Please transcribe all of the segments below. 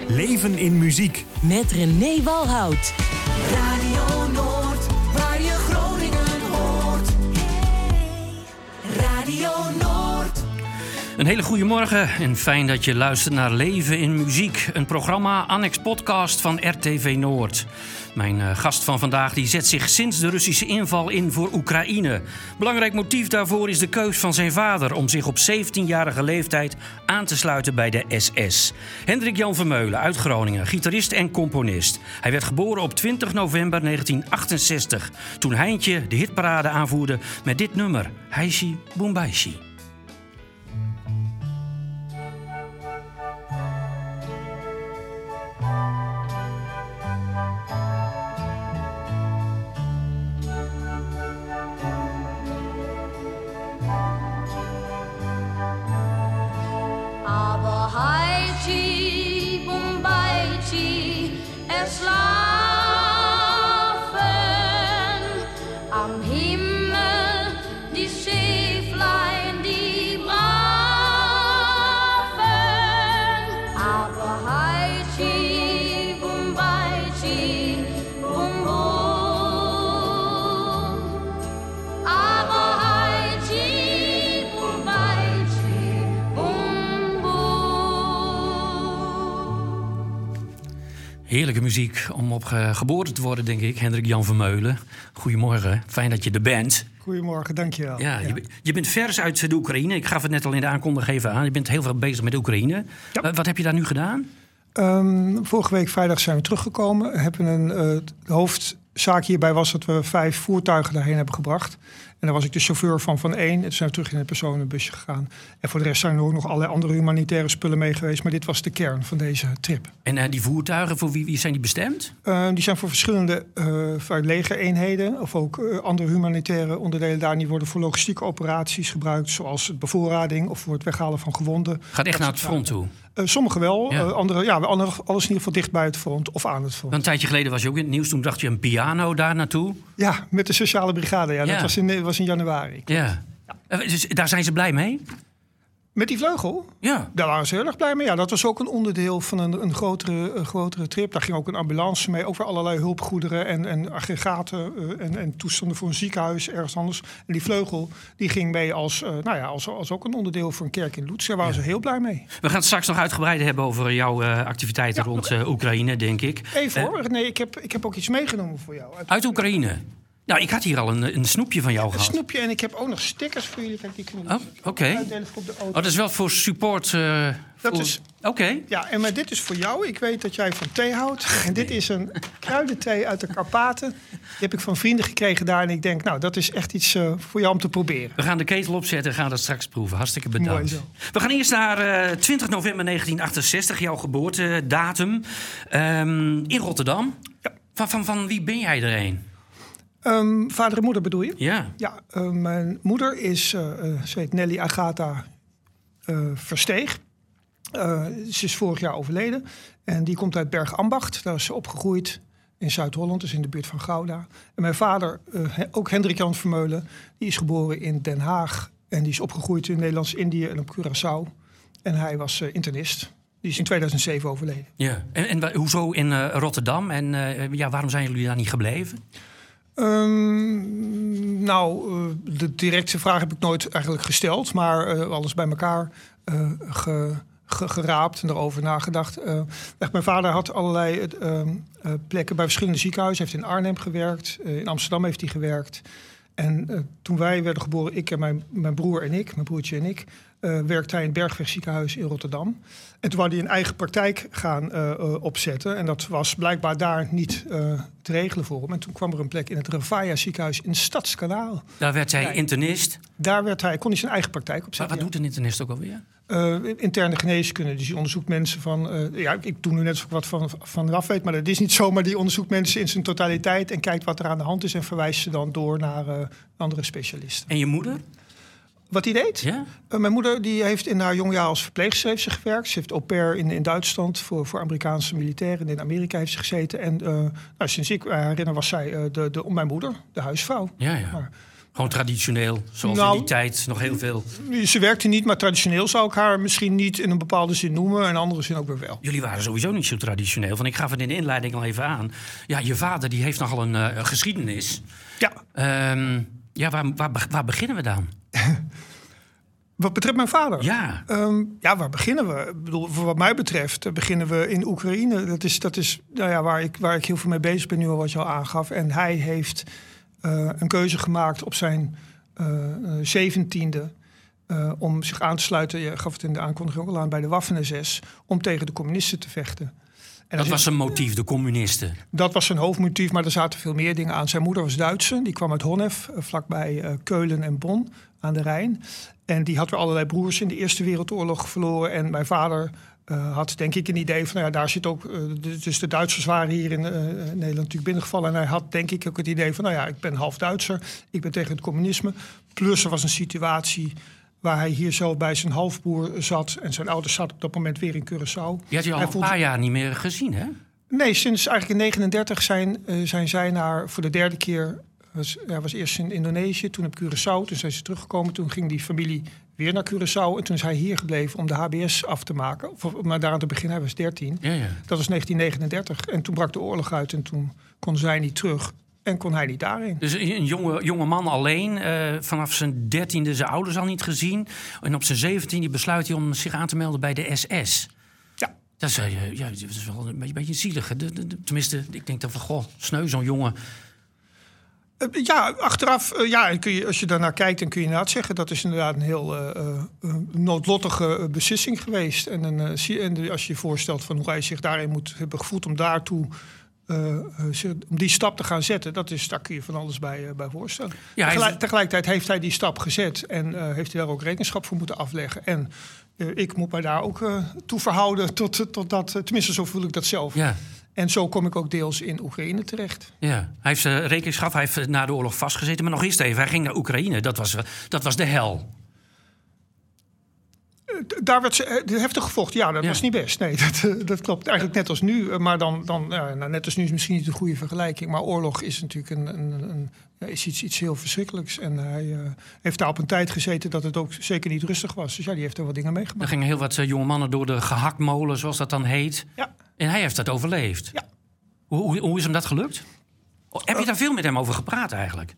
Leven in muziek. Met René Walhout. Radio Noord, waar je Groningen hoort. Radio Noord. Een hele goede morgen en fijn dat je luistert naar Leven in Muziek. Een programma annex podcast van RTV Noord. Mijn gast van vandaag die zet zich sinds de Russische inval in voor Oekraïne. Belangrijk motief daarvoor is de keus van zijn vader om zich op 17-jarige leeftijd aan te sluiten bij de SS. Hendrik Jan Vermeulen uit Groningen, gitarist en componist. Hij werd geboren op 20 november 1968, toen Heintje de hitparade aanvoerde met dit nummer, Heishi Bombaishi. Heerlijke muziek om op geboren te worden, denk ik. Hendrik Jan Vermeulen. Goedemorgen, fijn dat je er bent. Goedemorgen, dankjewel. Ja, je bent vers uit de Oekraïne. Ik gaf het net al in de aankondiging even aan. Je bent heel veel bezig met Oekraïne. Ja. Wat heb je daar nu gedaan? Vorige week vrijdag zijn we teruggekomen. De hoofdzaak hierbij was dat we 5 voertuigen daarheen hebben gebracht. En daar was ik de chauffeur van 1. En toen zijn we terug in het personenbusje gegaan. En voor de rest zijn er ook nog allerlei andere humanitaire spullen mee geweest. Maar dit was de kern van deze trip. En die voertuigen, voor wie zijn die bestemd? Die zijn voor verschillende legereenheden. Of ook andere humanitaire onderdelen daar. Die worden voor logistieke operaties gebruikt. Zoals het bevoorrading of voor het weghalen van gewonden. Gaat echt naar het front toe? Sommige wel. Ja. Andere, alles in ieder geval dicht bij het front of aan het front. Een tijdje geleden was je ook in het nieuws. Toen bracht je een piano daar naartoe. Ja, met de sociale brigade. Ja. Dat was in januari. Ja. Dus daar zijn ze blij mee? Met die vleugel? Ja. Daar waren ze heel erg blij mee. Ja, dat was ook een onderdeel van een grotere trip. Daar ging ook een ambulance mee. Ook weer allerlei hulpgoederen en aggregaten en toestanden voor een ziekenhuis ergens anders. En die vleugel die ging mee als ook een onderdeel voor een kerk in Lutsk. Daar waren ze heel blij mee. We gaan het straks nog uitgebreid hebben over jouw activiteiten rond Oekraïne, denk ik. Even hoor. Nee, ik heb ook iets meegenomen voor jou. Uit Oekraïne? Nou, ik had hier al een snoepje van jou gehad. Een snoepje en ik heb ook nog stickers voor jullie. Kijk, die kunnen oké. uitdelen voor op de auto. Dat is wel voor support. Oké. Ja, maar dit is voor jou. Ik weet dat jij van thee houdt. En dit is een kruidenthee uit de Karpaten. Die heb ik van vrienden gekregen daar. En ik denk, nou, dat is echt iets voor jou om te proberen. We gaan de ketel opzetten en gaan dat straks proeven. Hartstikke bedankt. Mooi zo. We gaan eerst naar 20 november 1968, jouw geboortedatum. In Rotterdam. Ja. Van wie ben jij er een? Vader en moeder bedoel je? Ja. Mijn moeder is, ze heet Nelly Agatha Versteeg. Ze is vorig jaar overleden. En die komt uit Bergambacht. Daar is ze opgegroeid in Zuid-Holland, dus in de buurt van Gouda. En mijn vader, ook Hendrik Jan Vermeulen, die is geboren in Den Haag. En die is opgegroeid in Nederlands-Indië en op Curaçao. En hij was internist. Die is in 2007 overleden. Ja. En hoezo in Rotterdam? En waarom zijn jullie daar niet gebleven? De directe vraag heb ik nooit eigenlijk gesteld. Maar alles bij elkaar geraapt en erover nagedacht. Mijn vader had allerlei plekken bij verschillende ziekenhuizen. Hij heeft in Arnhem gewerkt. In Amsterdam heeft hij gewerkt. En toen wij werden geboren, ik en mijn broertje en ik... werkte hij in het Bergweg ziekenhuis in Rotterdam. En toen wou hij een eigen praktijk gaan opzetten. En dat was blijkbaar daar niet te regelen voor hem. En toen kwam er een plek in het Revaya ziekenhuis in Stadskanaal. Daar werd hij internist? Daar kon hij zijn eigen praktijk opzetten. Maar wat doet een internist ook alweer? Interne geneeskunde. Dus die onderzoekt mensen van... ik doe nu net wat van Raf weet, maar dat is niet zo. Maar die onderzoekt mensen in zijn totaliteit en kijkt wat er aan de hand is... en verwijst ze dan door naar andere specialisten. En je moeder? Wat hij deed? Ja? Mijn moeder die heeft in haar jong jaar als verpleegster heeft ze gewerkt. Ze heeft au pair in Duitsland voor Amerikaanse militairen. In Amerika heeft ze gezeten. En sinds ik herinner was zij mijn moeder, de huisvrouw. Ja. Gewoon traditioneel, zoals in die tijd nog heel veel. Ze werkte niet, maar traditioneel zou ik haar misschien niet in een bepaalde zin noemen. En in andere zin ook weer wel. Jullie waren sowieso niet zo traditioneel. Want ik gaf het in de inleiding al even aan. Ja, je vader die heeft nogal een geschiedenis. Ja. Waar beginnen we dan? Wat betreft mijn vader? Ja. Waar beginnen we? Ik bedoel, voor wat mij betreft beginnen we in Oekraïne. Dat is waar ik heel veel mee bezig ben nu al, wat je al aangaf. En hij heeft een keuze gemaakt op zijn 17e... om zich aan te sluiten, je gaf het in de aankondiging ook al aan, bij de Waffen-SS... om tegen de communisten te vechten. En dat was zijn motief, de communisten? Dat was zijn hoofdmotief, maar er zaten veel meer dingen aan. Zijn moeder was Duitse, die kwam uit Honnef, vlakbij Keulen en Bonn aan de Rijn. En die had weer allerlei broers in de Eerste Wereldoorlog verloren. En mijn vader had denk ik een idee van, daar zit ook... dus de Duitsers waren hier in Nederland natuurlijk binnengevallen. En hij had denk ik ook het idee van, ik ben half Duitser. Ik ben tegen het communisme. Plus er was een situatie waar hij hier zo bij zijn halfbroer zat. En zijn ouders zaten op dat moment weer in Curaçao. Je had je al een paar jaar niet meer gezien, hè? Nee, sinds eigenlijk in 1939 zijn zij voor de derde keer... was eerst in Indonesië, toen op Curaçao. Toen zijn ze teruggekomen, toen ging die familie weer naar Curaçao. En toen is hij hier gebleven om de HBS af te maken. Maar daaraan te beginnen, hij was 13. Ja. Dat was 1939. En toen brak de oorlog uit en toen kon zij niet terug. En kon hij niet daarin. Dus een jonge man alleen, vanaf zijn 13e zijn ouders al niet gezien. En op zijn 17e besluit hij om zich aan te melden bij de SS. Ja. Dat is wel een beetje zielig. Tenminste, ik denk dat sneu zo'n jongen. Achteraf, kun je, als je daarnaar kijkt, dan kun je inderdaad zeggen... dat is inderdaad een heel noodlottige beslissing geweest. En als je je voorstelt van hoe hij zich daarin moet hebben gevoeld... om daartoe... om die stap te gaan zetten, daar kun je van alles bij voorstellen. Ja, tegelijkertijd heeft hij die stap gezet en heeft hij daar ook rekenschap voor moeten afleggen. En ik moet mij daar ook toe verhouden tot dat, tenminste zo voel ik dat zelf. Ja. En zo kom ik ook deels in Oekraïne terecht. Ja, hij heeft rekenschap, hij heeft na de oorlog vastgezeten. Maar nog eerst even, hij ging naar Oekraïne, dat was de hel. Daar werd ze heftig gevochten. Ja, dat was niet best. Nee, dat klopt. Eigenlijk net als nu. Maar dan net als nu is misschien niet een goede vergelijking. Maar oorlog is natuurlijk is iets heel verschrikkelijks. En hij heeft daar op een tijd gezeten dat het ook zeker niet rustig was. Dus die heeft er wat dingen meegemaakt. Er gingen heel wat jonge mannen door de gehaktmolen, zoals dat dan heet. Ja. En hij heeft dat overleefd. Ja. Hoe is hem dat gelukt? Heb je daar veel met hem over gepraat eigenlijk?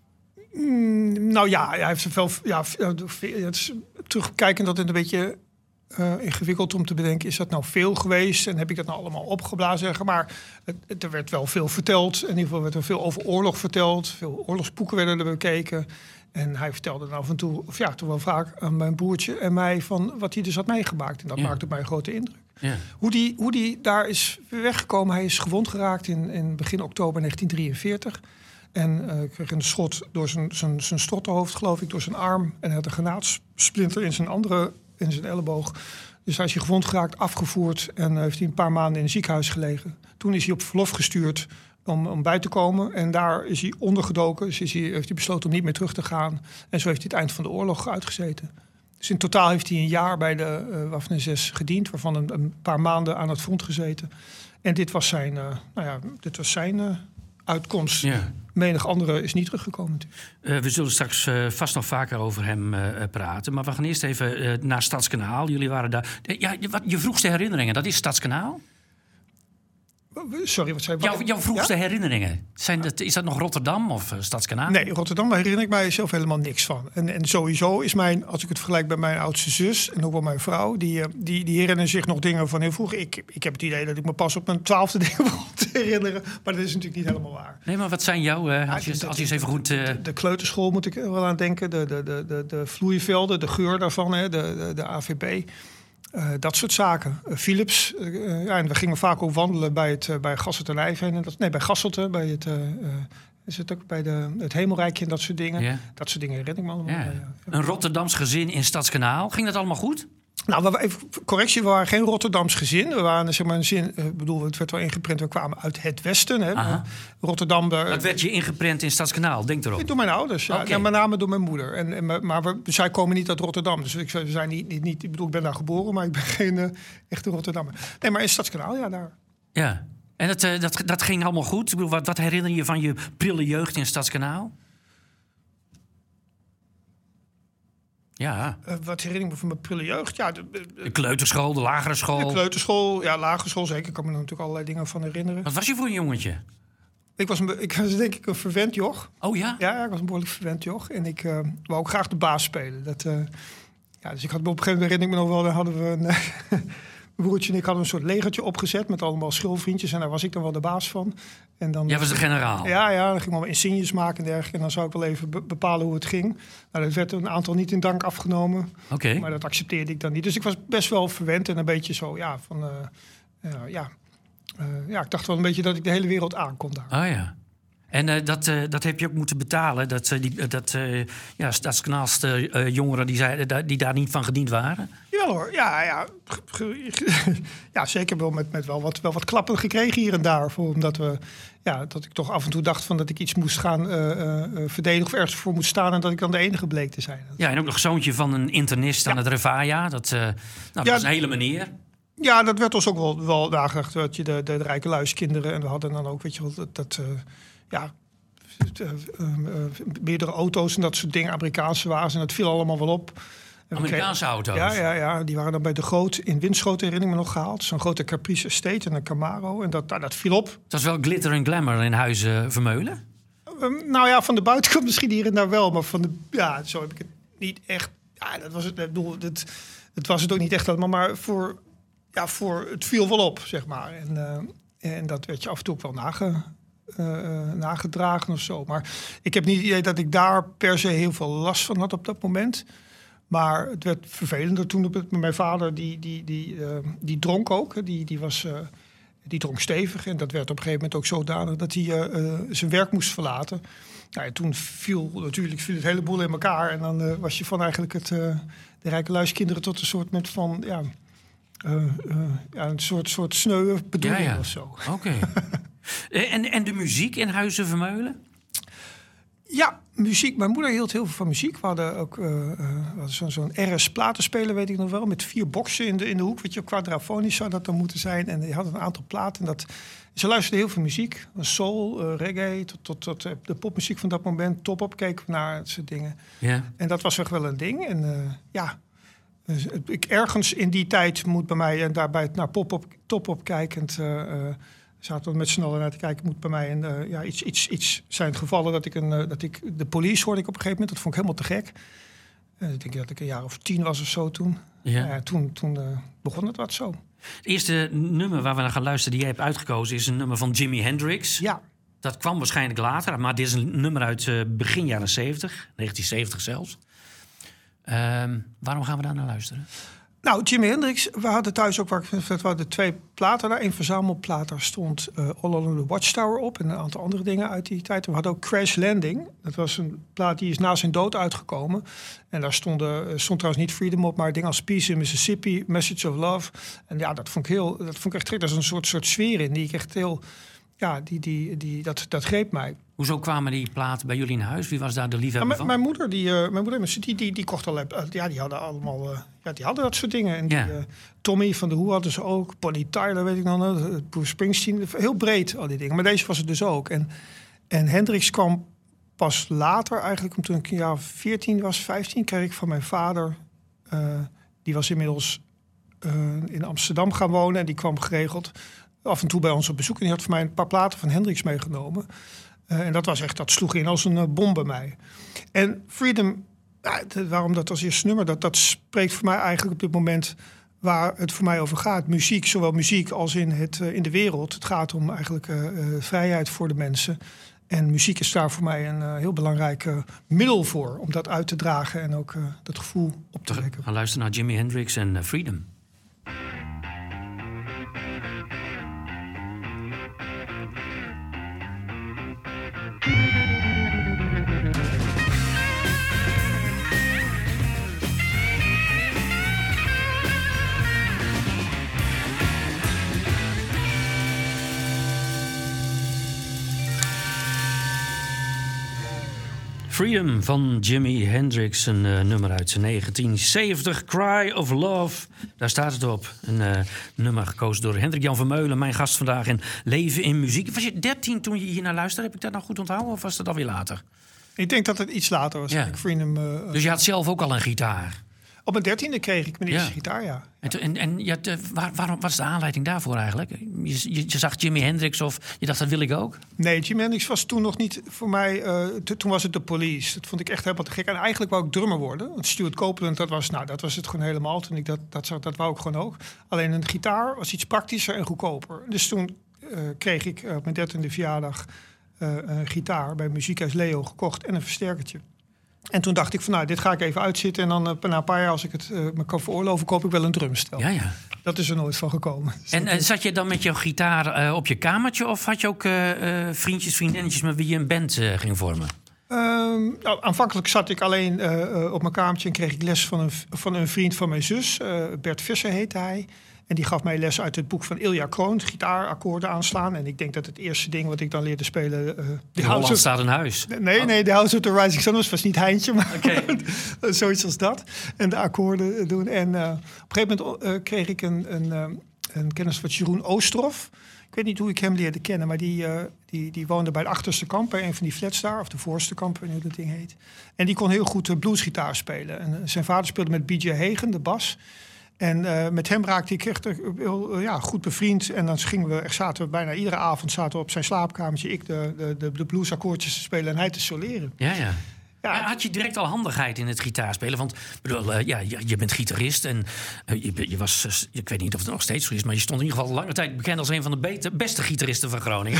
Hij heeft er wel... het is terugkijkend dat het een beetje ingewikkeld om te bedenken... is dat nou veel geweest en heb ik dat nou allemaal opgeblazen? Maar er werd wel veel verteld. In ieder geval werd er veel over oorlog verteld. Veel oorlogsboeken werden er bekeken. En hij vertelde dan af en toe, toch wel vaak aan mijn broertje en mij... van wat hij dus had meegemaakt. En dat maakte op mij een grote indruk. Ja. Hoe die daar is weggekomen, hij is gewond geraakt in begin oktober 1943... En kreeg een schot door zijn strottenhoofd, geloof ik, door zijn arm. En hij had een granaatsplinter in zijn elleboog. Dus hij is hier gewond geraakt, afgevoerd. En heeft hij een paar maanden in een ziekenhuis gelegen. Toen is hij op verlof gestuurd om bij te komen. En daar is hij ondergedoken. Dus heeft hij besloten om niet meer terug te gaan. En zo heeft hij het eind van de oorlog uitgezeten. Dus in totaal heeft hij een jaar bij de Waffen-SS gediend. Waarvan een paar maanden aan het front gezeten. En dit was zijn uitkomst. Ja. Menig andere is niet teruggekomen. We zullen straks vast nog vaker over hem praten. Maar we gaan eerst even naar Stadskanaal. Jullie waren daar. Je vroegste herinneringen, dat is Stadskanaal? Sorry, wat zei je? Jouw vroegste herinneringen. Is dat nog Rotterdam of Stadskanaal? Nee, Rotterdam, daar herinner ik mij zelf helemaal niks van. En sowieso is als ik het vergelijk met mijn oudste zus en ook wel mijn vrouw, die herinneren zich nog dingen van heel vroeger. Ik heb het idee dat ik me pas op mijn 12e dingen begon te herinneren. Maar dat is natuurlijk niet helemaal waar. Nee, maar wat zijn jouw, als je eens even goed... De kleuterschool moet ik er wel aan denken. De vloeivelden, de geur daarvan, de AVP. Dat soort zaken. Philips. En we gingen vaak ook wandelen bij Gasselt en Nijveen. Bij Gasselte. Is het ook bij het Hemelrijkje en dat soort dingen. Ja. Dat soort dingen herinner ik me allemaal. Ja. Een Rotterdams gezin in Stadskanaal. Ging dat allemaal goed? Nou, even correctie, we waren geen Rotterdams gezin. We waren, zeg maar, een zin, het werd wel ingeprent, we kwamen uit het westen. Hè. Rotterdam. Dat werd je ingeprent in Stadskanaal, denk erop. Door mijn ouders, ja. Okay. En met name door mijn moeder. Maar zij komen niet uit Rotterdam. Dus we zijn niet ik ben daar geboren, maar ik ben geen echte Rotterdammer. Nee, maar in Stadskanaal, ja, daar. Ja, en dat ging allemaal goed? Ik bedoel, wat herinner je van je prille jeugd in Stadskanaal? Ja, Wat herinner ik me van mijn prille jeugd? Ja, de kleuterschool, de lagere school. de kleuterschool, ja, lagere school zeker. Ik kan me er natuurlijk allerlei dingen van herinneren. Wat was je voor een jongetje? Ik was denk ik een verwend joch. Oh ja? Ja, ik was een behoorlijk verwend joch. En ik wou ook graag de baas spelen. Dus ik had op een gegeven moment, herinner ik me nog wel, dan hadden we mijn broertje en ik hadden een soort legertje opgezet met allemaal schulvriendjes. En daar was ik dan wel de baas van. En dan, Jij was de generaal. Ja, dan ging ik allemaal insignes maken en dergelijke. En dan zou ik wel even bepalen hoe het ging. Nou, dat werd een aantal niet in dank afgenomen. Oké. Maar dat accepteerde ik dan niet. Dus ik was best wel verwend en een beetje zo, ja, van... ik dacht wel een beetje dat ik de hele wereld aankon daar. Oh ja. En dat heb je ook moeten betalen. Stadskanaalste jongeren die daar niet van gediend waren. Jawel hoor, ja, zeker wel met wel wat klappen gekregen hier en daar. Omdat dat ik toch af en toe dacht van dat ik iets moest gaan verdedigen of ergens voor moest staan en dat ik dan de enige bleek te zijn. Ja, en ook nog zoontje van een internist aan het Revaya. Dat was een hele meneer. Ja, dat werd ons ook wel nagedacht. Dat je de rijke luiskinderen en we hadden dan ook, weet je wel, meerdere auto's en dat soort dingen, Amerikaanse wagens. En dat viel allemaal wel op. Amerikaanse auto's? Ja, die waren dan bij de Groot in Winschoten, herinner ik me nog, gehaald. Zo'n grote Caprice Estate en een Camaro. En dat viel op. Het was wel glitter en glamour in Huizen Vermeulen? Van de buitenkant misschien hier en daar wel. Maar zo heb ik het niet echt... Ja, dat was het. Ik bedoel, het was het ook niet echt helemaal. Maar het viel wel op, zeg maar. En dat werd je af en toe ook wel nagedragen of zo. Maar ik heb niet het idee dat ik daar per se heel veel last van had op dat moment. Maar het werd vervelender toen met mijn vader, die dronk ook. Die dronk stevig. En dat werd op een gegeven moment ook zodanig dat hij zijn werk moest verlaten. Nou, en toen viel het hele boel in elkaar. En dan was je van eigenlijk de rijke luiskinderen tot een soort met van... een soort sneuwe bedoeling of zo. Oké. En de muziek in Huizen Vermeulen? Ja, muziek. Mijn moeder hield heel veel van muziek. We hadden ook zo'n RS-platenspeler, weet ik nog wel, met 4 boxen in de hoek. Weet je, quadrafonisch zou dat dan moeten zijn. En die had een aantal platen. Ze luisterde heel veel muziek. Soul, reggae, tot de popmuziek van dat moment. Top-op keken we naar, dat soort dingen. Ja. En dat was echt wel een ding. En dus ik ergens in die tijd moet bij mij, en daarbij naar top-op kijkend... zaten we met z'n allen naar te kijken, moet bij mij iets zijn gevallen dat ik de Police hoorde ik op een gegeven moment. Dat vond ik helemaal te gek. Ik denk dat ik een jaar of 10 was of zo toen. Ja. Toen begon het wat zo. Het eerste nummer waar we naar gaan luisteren die jij hebt uitgekozen is een nummer van Jimi Hendrix. Ja. Dat kwam waarschijnlijk later, maar dit is een nummer uit begin jaren 70, 1970 zelfs. Waarom gaan we daar naar luisteren? Nou, Jimi Hendrix, we hadden thuis ook de 2 platen daar. 1 verzamelplaat, daar stond All Along the Watchtower op en een aantal andere dingen uit die tijd. We hadden ook Crash Landing. Dat was een plaat die is na zijn dood uitgekomen. En daar stond trouwens niet Freedom op, maar dingen als Peace in Mississippi, Message of Love. En ja, dat vond ik echt gek. Dat is een soort sfeer in die ik echt heel... Ja, dat greep mij. Hoezo kwamen die platen bij jullie in huis? Wie was daar de liefhebber van? Mijn moeder die kocht al... Ja, die hadden allemaal... die hadden dat soort dingen. En Tommy van de Who hadden ze ook. Bonnie Tyler, weet ik nog. Bruce Springsteen. Heel breed, al die dingen. Maar deze was het dus ook. En Hendrix kwam pas later eigenlijk. Toen ik een jaar 14 was, 15... kreeg ik van mijn vader... die was inmiddels in Amsterdam gaan wonen. En die kwam geregeld af en toe bij ons op bezoek. En die had voor mij een paar platen van Hendrix meegenomen. En dat sloeg in als een bom bij mij. En Freedom, waarom dat als eerste nummer, dat spreekt voor mij eigenlijk op dit moment waar het voor mij over gaat. Muziek, zowel muziek als in de wereld. Het gaat om eigenlijk vrijheid voor de mensen. En muziek is daar voor mij een heel belangrijk middel voor. Om dat uit te dragen en ook dat gevoel op te wekken. We gaan luisteren naar Jimi Hendrix en Freedom. Freedom van Jimi Hendrix, een nummer uit 1970, Cry of Love. Daar staat het op. Een nummer gekozen door Hendrik Jan Vermeulen, mijn gast vandaag in Leven in Muziek. Was je 13 toen je hier naar luisterde? Heb ik dat nou goed onthouden of was dat alweer later? Ik denk dat het iets later was. Ja. Ik vriend hem, Dus je had zelf ook al een gitaar? op mijn 13e kreeg ik mijn eerste Ja. gitaar, ja. En je had, waarom was de aanleiding daarvoor eigenlijk? Je zag Jimi Hendrix of je dacht, dat wil ik ook? Nee, Jimi Hendrix was toen nog niet voor mij... toen was het de Police. Dat vond ik echt helemaal te gek. En eigenlijk wou ik drummer worden. Want Stuart Copeland, dat was het gewoon helemaal. Toen ik dat wou ik gewoon ook. Alleen een gitaar was iets praktischer en goedkoper. Dus toen kreeg ik op mijn 13e verjaardag een gitaar bij Muziekhuis Leo gekocht en een versterkertje. En toen dacht ik van, nou, dit ga ik even uitzitten. En dan na een paar jaar, als ik het me kan veroorloven, koop ik wel een drumstel. Ja. Dat is er nooit van gekomen. En zat je dan met jouw gitaar op je kamertje? Of had je ook vriendjes, vriendinnetjes met wie je een band ging vormen? Nou, aanvankelijk zat ik alleen op mijn kamertje en kreeg ik les van een vriend van mijn zus. Bert Visser heette hij. En die gaf mij les uit het boek van Ilja Kroon, gitaarakkoorden aanslaan. En ik denk dat het eerste ding wat ik dan leerde spelen... In Holland staat een huis. Nee, de House of the Rising Sun was niet Heintje, maar Oké. zoiets als dat. En de akkoorden doen. En op een gegeven moment kreeg ik een kennis van Jeroen Oosterhoff. Ik weet niet hoe ik hem leerde kennen, maar die woonde bij het achterste kamp, bij een van die flats daar, of de voorste kamp, ik weet niet hoe dat ding heet. En die kon heel goed bluesgitaar spelen. En zijn vader speelde met B.J. Hagen, de bas. En met hem raakte ik echt heel goed bevriend. En dan zaten we bijna iedere avond op zijn slaapkamertje, ik de bluesakkoordjes te spelen en hij te soleren. Ja. Ja. Had je direct al handigheid in het gitaarspelen? Want bedoel, je bent gitarist en je was, ik weet niet of het nog steeds zo is, maar je stond in ieder geval lange tijd bekend als een van de beste gitaristen van Groningen.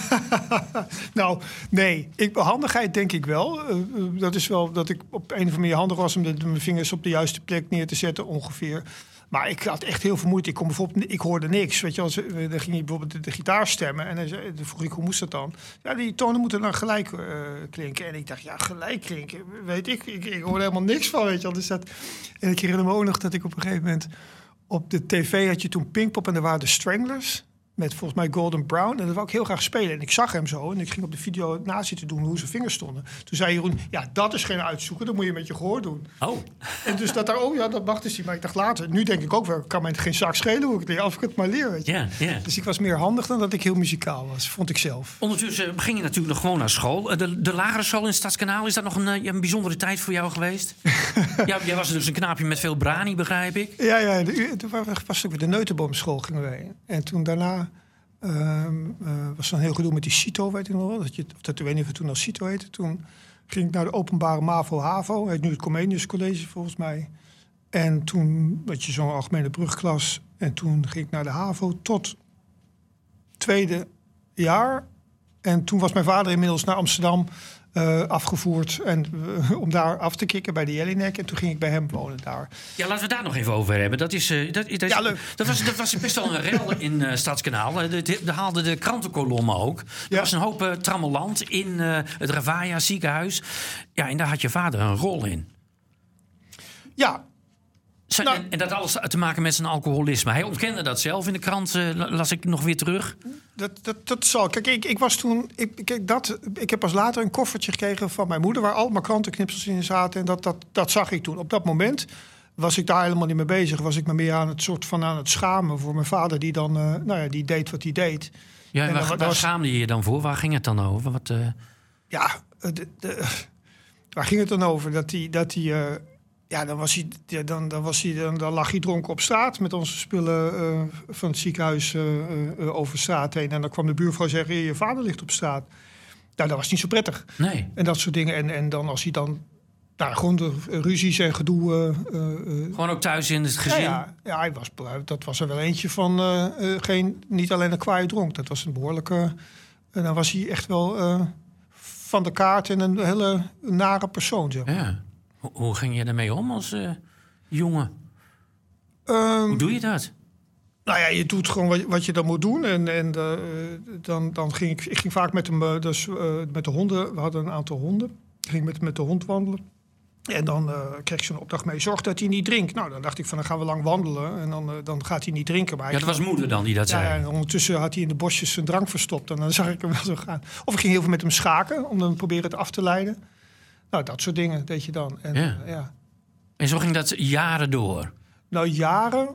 Nou, nee. Handigheid denk ik wel. Dat is wel dat ik op een of andere manier handig was om mijn vingers op de juiste plek neer te zetten ongeveer. Maar ik had echt heel veel moeite. Ik hoorde niks. Weet je, dan ging je bijvoorbeeld de gitaar stemmen. En dan vroeg ik, hoe moest dat dan? Ja, die tonen moeten dan gelijk klinken. En ik dacht, ja, gelijk klinken. Weet ik hoorde helemaal niks van, weet je wel. Dus en ik herinner me ook nog dat ik op een gegeven moment... Op de tv had je toen Pinkpop en er waren de Stranglers... met volgens mij Golden Brown. En dat wou ik heel graag spelen. En ik zag hem zo. En ik ging op de video na zitten doen hoe zijn vingers stonden. Toen zei Jeroen, ja, dat is geen uitzoeken. Dat moet je met je gehoor doen. Oh. En dus dat mag dus niet. Maar ik dacht later, nu denk ik ook wel... kan mij geen zak schelen hoe ik het leer, als ik het maar leer. Weet je. Ja. Dus ik was meer handig dan dat ik heel muzikaal was. Vond ik zelf. Ondertussen ging je natuurlijk nog gewoon naar school. De lagere school in Stadskanaal, is dat nog een bijzondere tijd voor jou geweest? Jij was dus een knaapje met veel brani, begrijp ik? Ja. Toen was ook weer de Neutenboomschool gingen wij. En toen daarna... was dan heel gedoe met die CITO, weet ik nog wel. Ik weet niet of het toen al CITO heette. Toen ging ik naar de openbare MAVO-HAVO. Heet nu het Comenius College volgens mij. En toen had je zo'n algemene brugklas. En toen ging ik naar de HAVO tot tweede jaar. En toen was mijn vader inmiddels naar Amsterdam afgevoerd. En om daar af te kicken bij de Jelinek. En toen ging ik bij hem wonen daar. Ja, laten we het daar nog even over hebben. Dat was best wel een rel in Stadskanaal. Daar haalde de krantenkolommen ook. Er was een hoop trammeland in het Ravaya ziekenhuis. Ja, en daar had je vader een rol in. Ja. En dat alles te maken met zijn alcoholisme. Hij ontkende dat zelf in de krant, las ik nog weer terug. Dat zal. Kijk, ik was toen... Ik heb pas later een koffertje gekregen van mijn moeder... waar allemaal krantenknipsels in zaten. En dat zag ik toen. Op dat moment was ik daar helemaal niet mee bezig. Was ik me meer aan het schamen voor mijn vader... die dan die deed wat hij deed. Ja, en waar schaamde je je dan voor? Waar ging het dan over? Waar ging het dan over? Dan lag hij dronken op straat met onze spullen van het ziekenhuis over straat heen. En dan kwam de buurvrouw zeggen, je vader ligt op straat. Nou, dat was niet zo prettig. Nee. En dat soort dingen. En dan als hij dan... gewoon de ruzies en gedoe... gewoon ook thuis in het gezin? Ja, dat was er wel eentje van... niet alleen een kwaaie dronk. Dat was een behoorlijke... dan was hij echt wel van de kaart en een hele nare persoon, zeg maar. Ja. Hoe ging je ermee om als jongen? Hoe doe je dat? Nou ja, je doet gewoon wat je dan moet doen. En dan ging ik ging vaak met hem, met de honden. We hadden een aantal honden. Ik ging met de hond wandelen. En dan kreeg ik zo'n opdracht mee. Zorg dat hij niet drinkt. Nou, dan dacht ik van, dan gaan we lang wandelen. En dan gaat hij niet drinken. Maar dat was moeder dan die dat zei? Ja, en ondertussen had hij in de bosjes zijn drank verstopt. En dan zag ik hem wel zo gaan. Of ik ging heel veel met hem schaken. Om dan proberen het af te leiden. Nou, dat soort dingen deed je dan. En, En zo ging dat jaren door? Nou, jaren...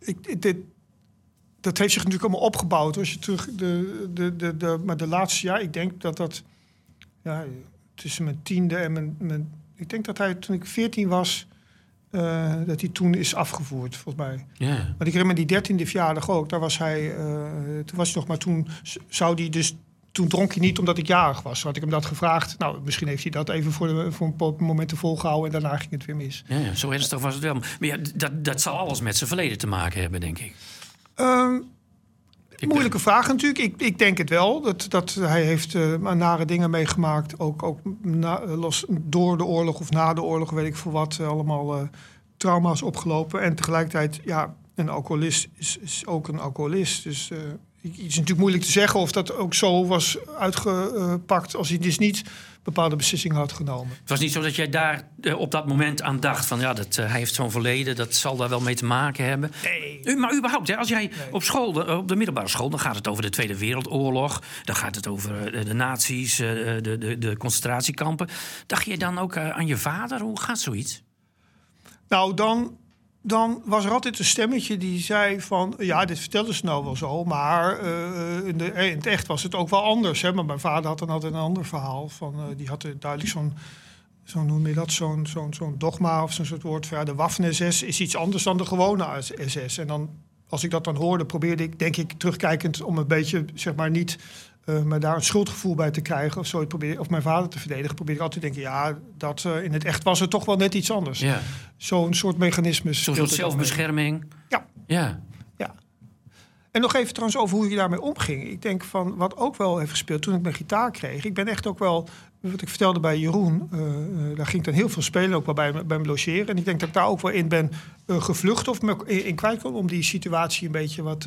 Dat heeft zich natuurlijk allemaal opgebouwd. Als je terug... Maar de laatste jaar, ik denk dat... Ja, tussen mijn 10e en mijn... Ik denk dat hij toen ik 14 was... dat hij toen is afgevoerd, volgens mij. Ja. Maar ik herinner me die 13e verjaardag ook. Daar was hij... toen was hij nog... Maar toen zou hij dus... Toen dronk hij niet omdat ik jarig was. Toen had ik hem dat gevraagd. Nou, misschien heeft hij dat even voor een moment volgehouden... en daarna ging het weer mis. Ja, zo ernstig was het wel. Maar ja, dat zal alles met zijn verleden te maken hebben, denk ik. Moeilijke vraag natuurlijk. Ik denk het wel. Dat hij heeft nare dingen meegemaakt. Ook los door de oorlog of na de oorlog, weet ik veel wat. Allemaal trauma's opgelopen. En tegelijkertijd, ja, een alcoholist is ook een alcoholist. Dus het is natuurlijk moeilijk te zeggen of dat ook zo was uitgepakt... als hij dus niet bepaalde beslissingen had genomen. Het was niet zo dat jij daar op dat moment aan dacht... van ja, hij heeft zo'n verleden, dat zal daar wel mee te maken hebben. Nee. Maar überhaupt, hè, als jij op school, op de middelbare school... dan gaat het over de Tweede Wereldoorlog. Dan gaat het over de nazi's, de concentratiekampen. Dacht je dan ook aan je vader? Hoe gaat zoiets? Nou, dan was er altijd een stemmetje die zei van... ja, dit vertellen ze nou wel zo, maar in het echt was het ook wel anders. Hè? Maar mijn vader had dan altijd een ander verhaal. Die had duidelijk zo'n noem je dat, zo'n dogma of zo'n soort woord van... ja, de Waffen-SS is iets anders dan de gewone SS. En dan, als ik dat dan hoorde, probeerde ik, denk ik, terugkijkend... om een beetje, zeg maar, niet... me daar een schuldgevoel bij te krijgen of mijn vader te verdedigen, probeer ik altijd te denken... ja, dat in het echt was het toch wel net iets anders. Ja. Zo'n soort mechanisme. Zo'n soort zelfbescherming. Ja. En nog even trouwens over hoe je daarmee omging. Ik denk van, wat ook wel heeft gespeeld toen ik mijn gitaar kreeg... ik ben echt ook wel, wat ik vertelde bij Jeroen... daar ging ik dan heel veel spelen, ook wel bij me logeren. En ik denk dat ik daar ook wel in ben gevlucht of me in kwijt kon... om die situatie een beetje wat...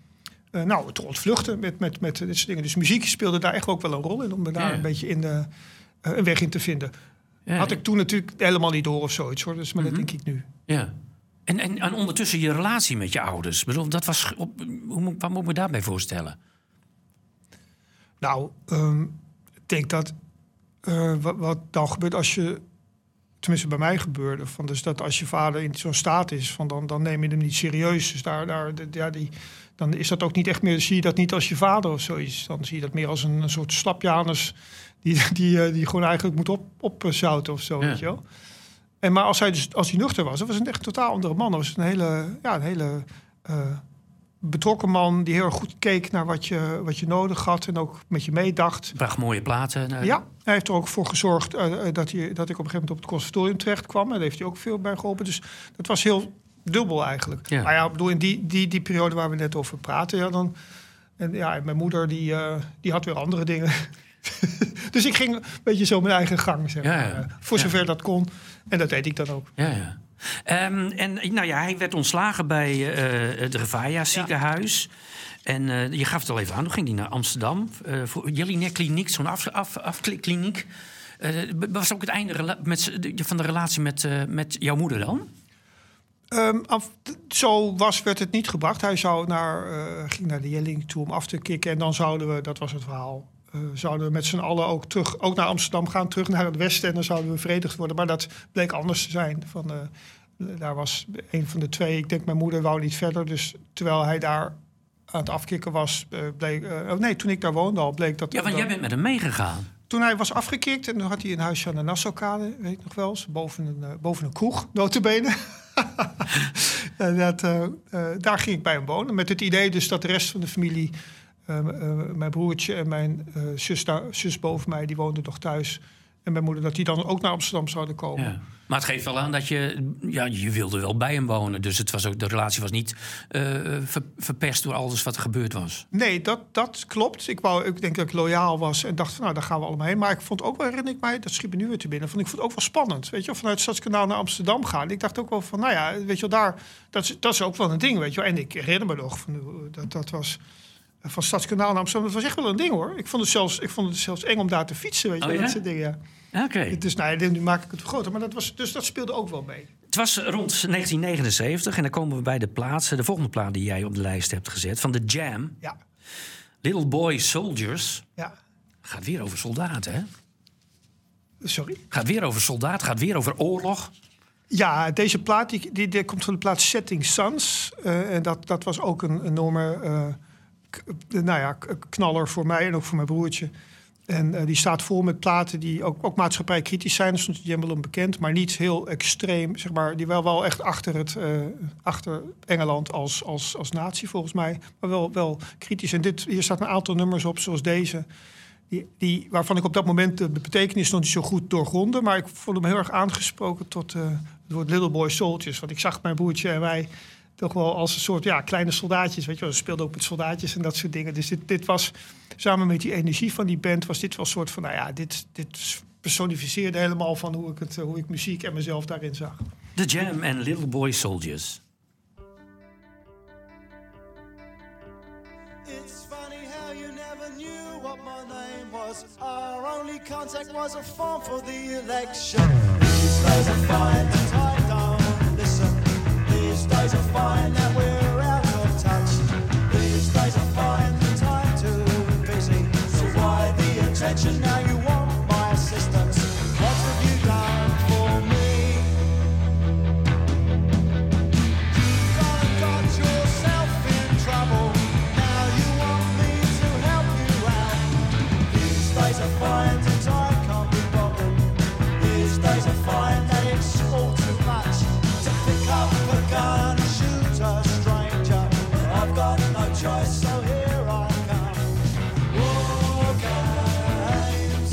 te ontvluchten met dit soort dingen. Dus muziek speelde daar echt ook wel een rol in... om me daar een beetje een weg in te vinden. Ja. Had ik toen natuurlijk helemaal niet door of zoiets, hoor. Dus, maar dat denk ik nu. Ja. En ondertussen je relatie met je ouders. Bedoel, dat was wat moet ik me daarbij voorstellen? Nou, ik denk dat wat dan gebeurt als je... Tenminste, bij mij gebeurde. Dus dat als je vader in zo'n staat is, dan neem je hem niet serieus. Dus dan is dat ook niet echt meer. Zie je dat niet als je vader of zoiets. Dan zie je dat meer als een soort slapjanus die gewoon eigenlijk moet opzouten of zo. Ja. Weet je wel? Maar als hij nuchter was, dat was een echt totaal andere man. Dat was een hele betrokken man die heel erg goed keek naar wat je nodig had en ook met je meedacht. Bracht mooie platen. Ja, hij heeft er ook voor gezorgd dat ik op een gegeven moment op het conservatorium terecht kwam. En daar heeft hij ook veel bij geholpen. Dus dat was heel dubbel eigenlijk. Ja. Maar ja, ik bedoel, in die periode waar we net over praten, ja, dan... En mijn moeder die had weer andere dingen. Dus ik ging een beetje zo mijn eigen gang, zeg maar. Voor zover dat kon. En dat deed ik dan ook. Ja. Hij werd ontslagen bij het Revaya ziekenhuis. En je gaf het al even aan, toen ging hij naar Amsterdam. Voor Jelinek Kliniek, zo'n afkliniek. Was ook het einde van de relatie met jouw moeder dan? Zo werd het niet gebracht. Hij ging naar de Jelling toe om af te kicken. En dan zouden we, dat was het verhaal... zouden we met z'n allen ook naar Amsterdam gaan, terug naar het westen... en dan zouden we verenigd worden. Maar dat bleek anders te zijn. Daar was een van de twee, ik denk mijn moeder wou niet verder... dus terwijl hij daar aan het afkicken was, bleek... toen ik daar woonde al, bleek dat... Ja, want jij bent met hem meegegaan. Toen hij was afgekikt en toen had hij een huisje aan de Nassaukade, weet ik nog wel eens, boven een kroeg, nota-bene. Daar ging ik bij hem wonen, met het idee dus dat de rest van de familie... mijn broertje en mijn zus boven mij, die woonden nog thuis. En mijn moeder, dat die dan ook naar Amsterdam zouden komen. Ja. Maar het geeft wel aan dat je wilde wel bij hem wonen. Dus de relatie was niet verpest door alles wat er gebeurd was. Nee, dat klopt. Ik denk dat ik loyaal was en dacht van, nou, daar gaan we allemaal heen. Maar ik vond ook wel, herinner ik mij, dat schiet me nu weer te binnen... ik vond het ook wel spannend, weet je, vanuit het Stadskanaal naar Amsterdam gaan. Ik dacht ook wel van, nou ja, weet je wel, daar, dat is ook wel een ding, weet je wel. En ik herinner me nog, dat was... Van Stadskanaal naar Amsterdam, dat was echt wel een ding, hoor. Ik vond het zelfs eng om daar te fietsen, weet je wel. Ja? Dat soort dingen, ja. Oké. Dus nu maak ik het groter, maar dat speelde ook wel mee. Het was rond 1979 en dan komen we bij de volgende plaat die jij op de lijst hebt gezet, van The Jam. Ja. Little Boy Soldiers. Ja. Gaat weer over soldaten, hè? Sorry? Gaat weer over soldaten, gaat weer over oorlog. Ja, deze plaat die komt van de plaat Setting Suns. En dat was ook een enorme knaller voor mij en ook voor mijn broertje. En die staat vol met platen die ook maatschappijkritisch zijn. Daar stond de Jam wel om bekend, maar niet heel extreem. Zeg maar, die wel echt achter Engeland als natie volgens mij. Maar wel kritisch. En hier staat een aantal nummers op, zoals deze. Waarvan ik op dat moment de betekenis nog niet zo goed doorgronde. Maar ik vond hem heel erg aangesproken tot het woord Little Boy Soldiers. Want ik zag mijn broertje en wij toch wel als een soort kleine soldaatjes. Weet je wel, ze speelden ook met soldaatjes en dat soort dingen. Dus dit was, samen met die energie van die band, was dit wel een soort van, dit personificeerde helemaal van hoe ik muziek en mezelf daarin zag. The Jam en Little Boy Soldiers. It's funny how you never knew what my name was. Our only contact was a form for the election. These days are fine that I don't listen. These days are fine that we're out of touch. These days are fine that I'm too busy. So why the attention now? You want my assistance? What have you done for me? You've gone and got yourself in trouble. Now you want me to help you out. These days are fine that I can't be bothered. These days are fine that it's all too much to pick up a gun and shoot a stranger. I've got no choice, so here I come. War games.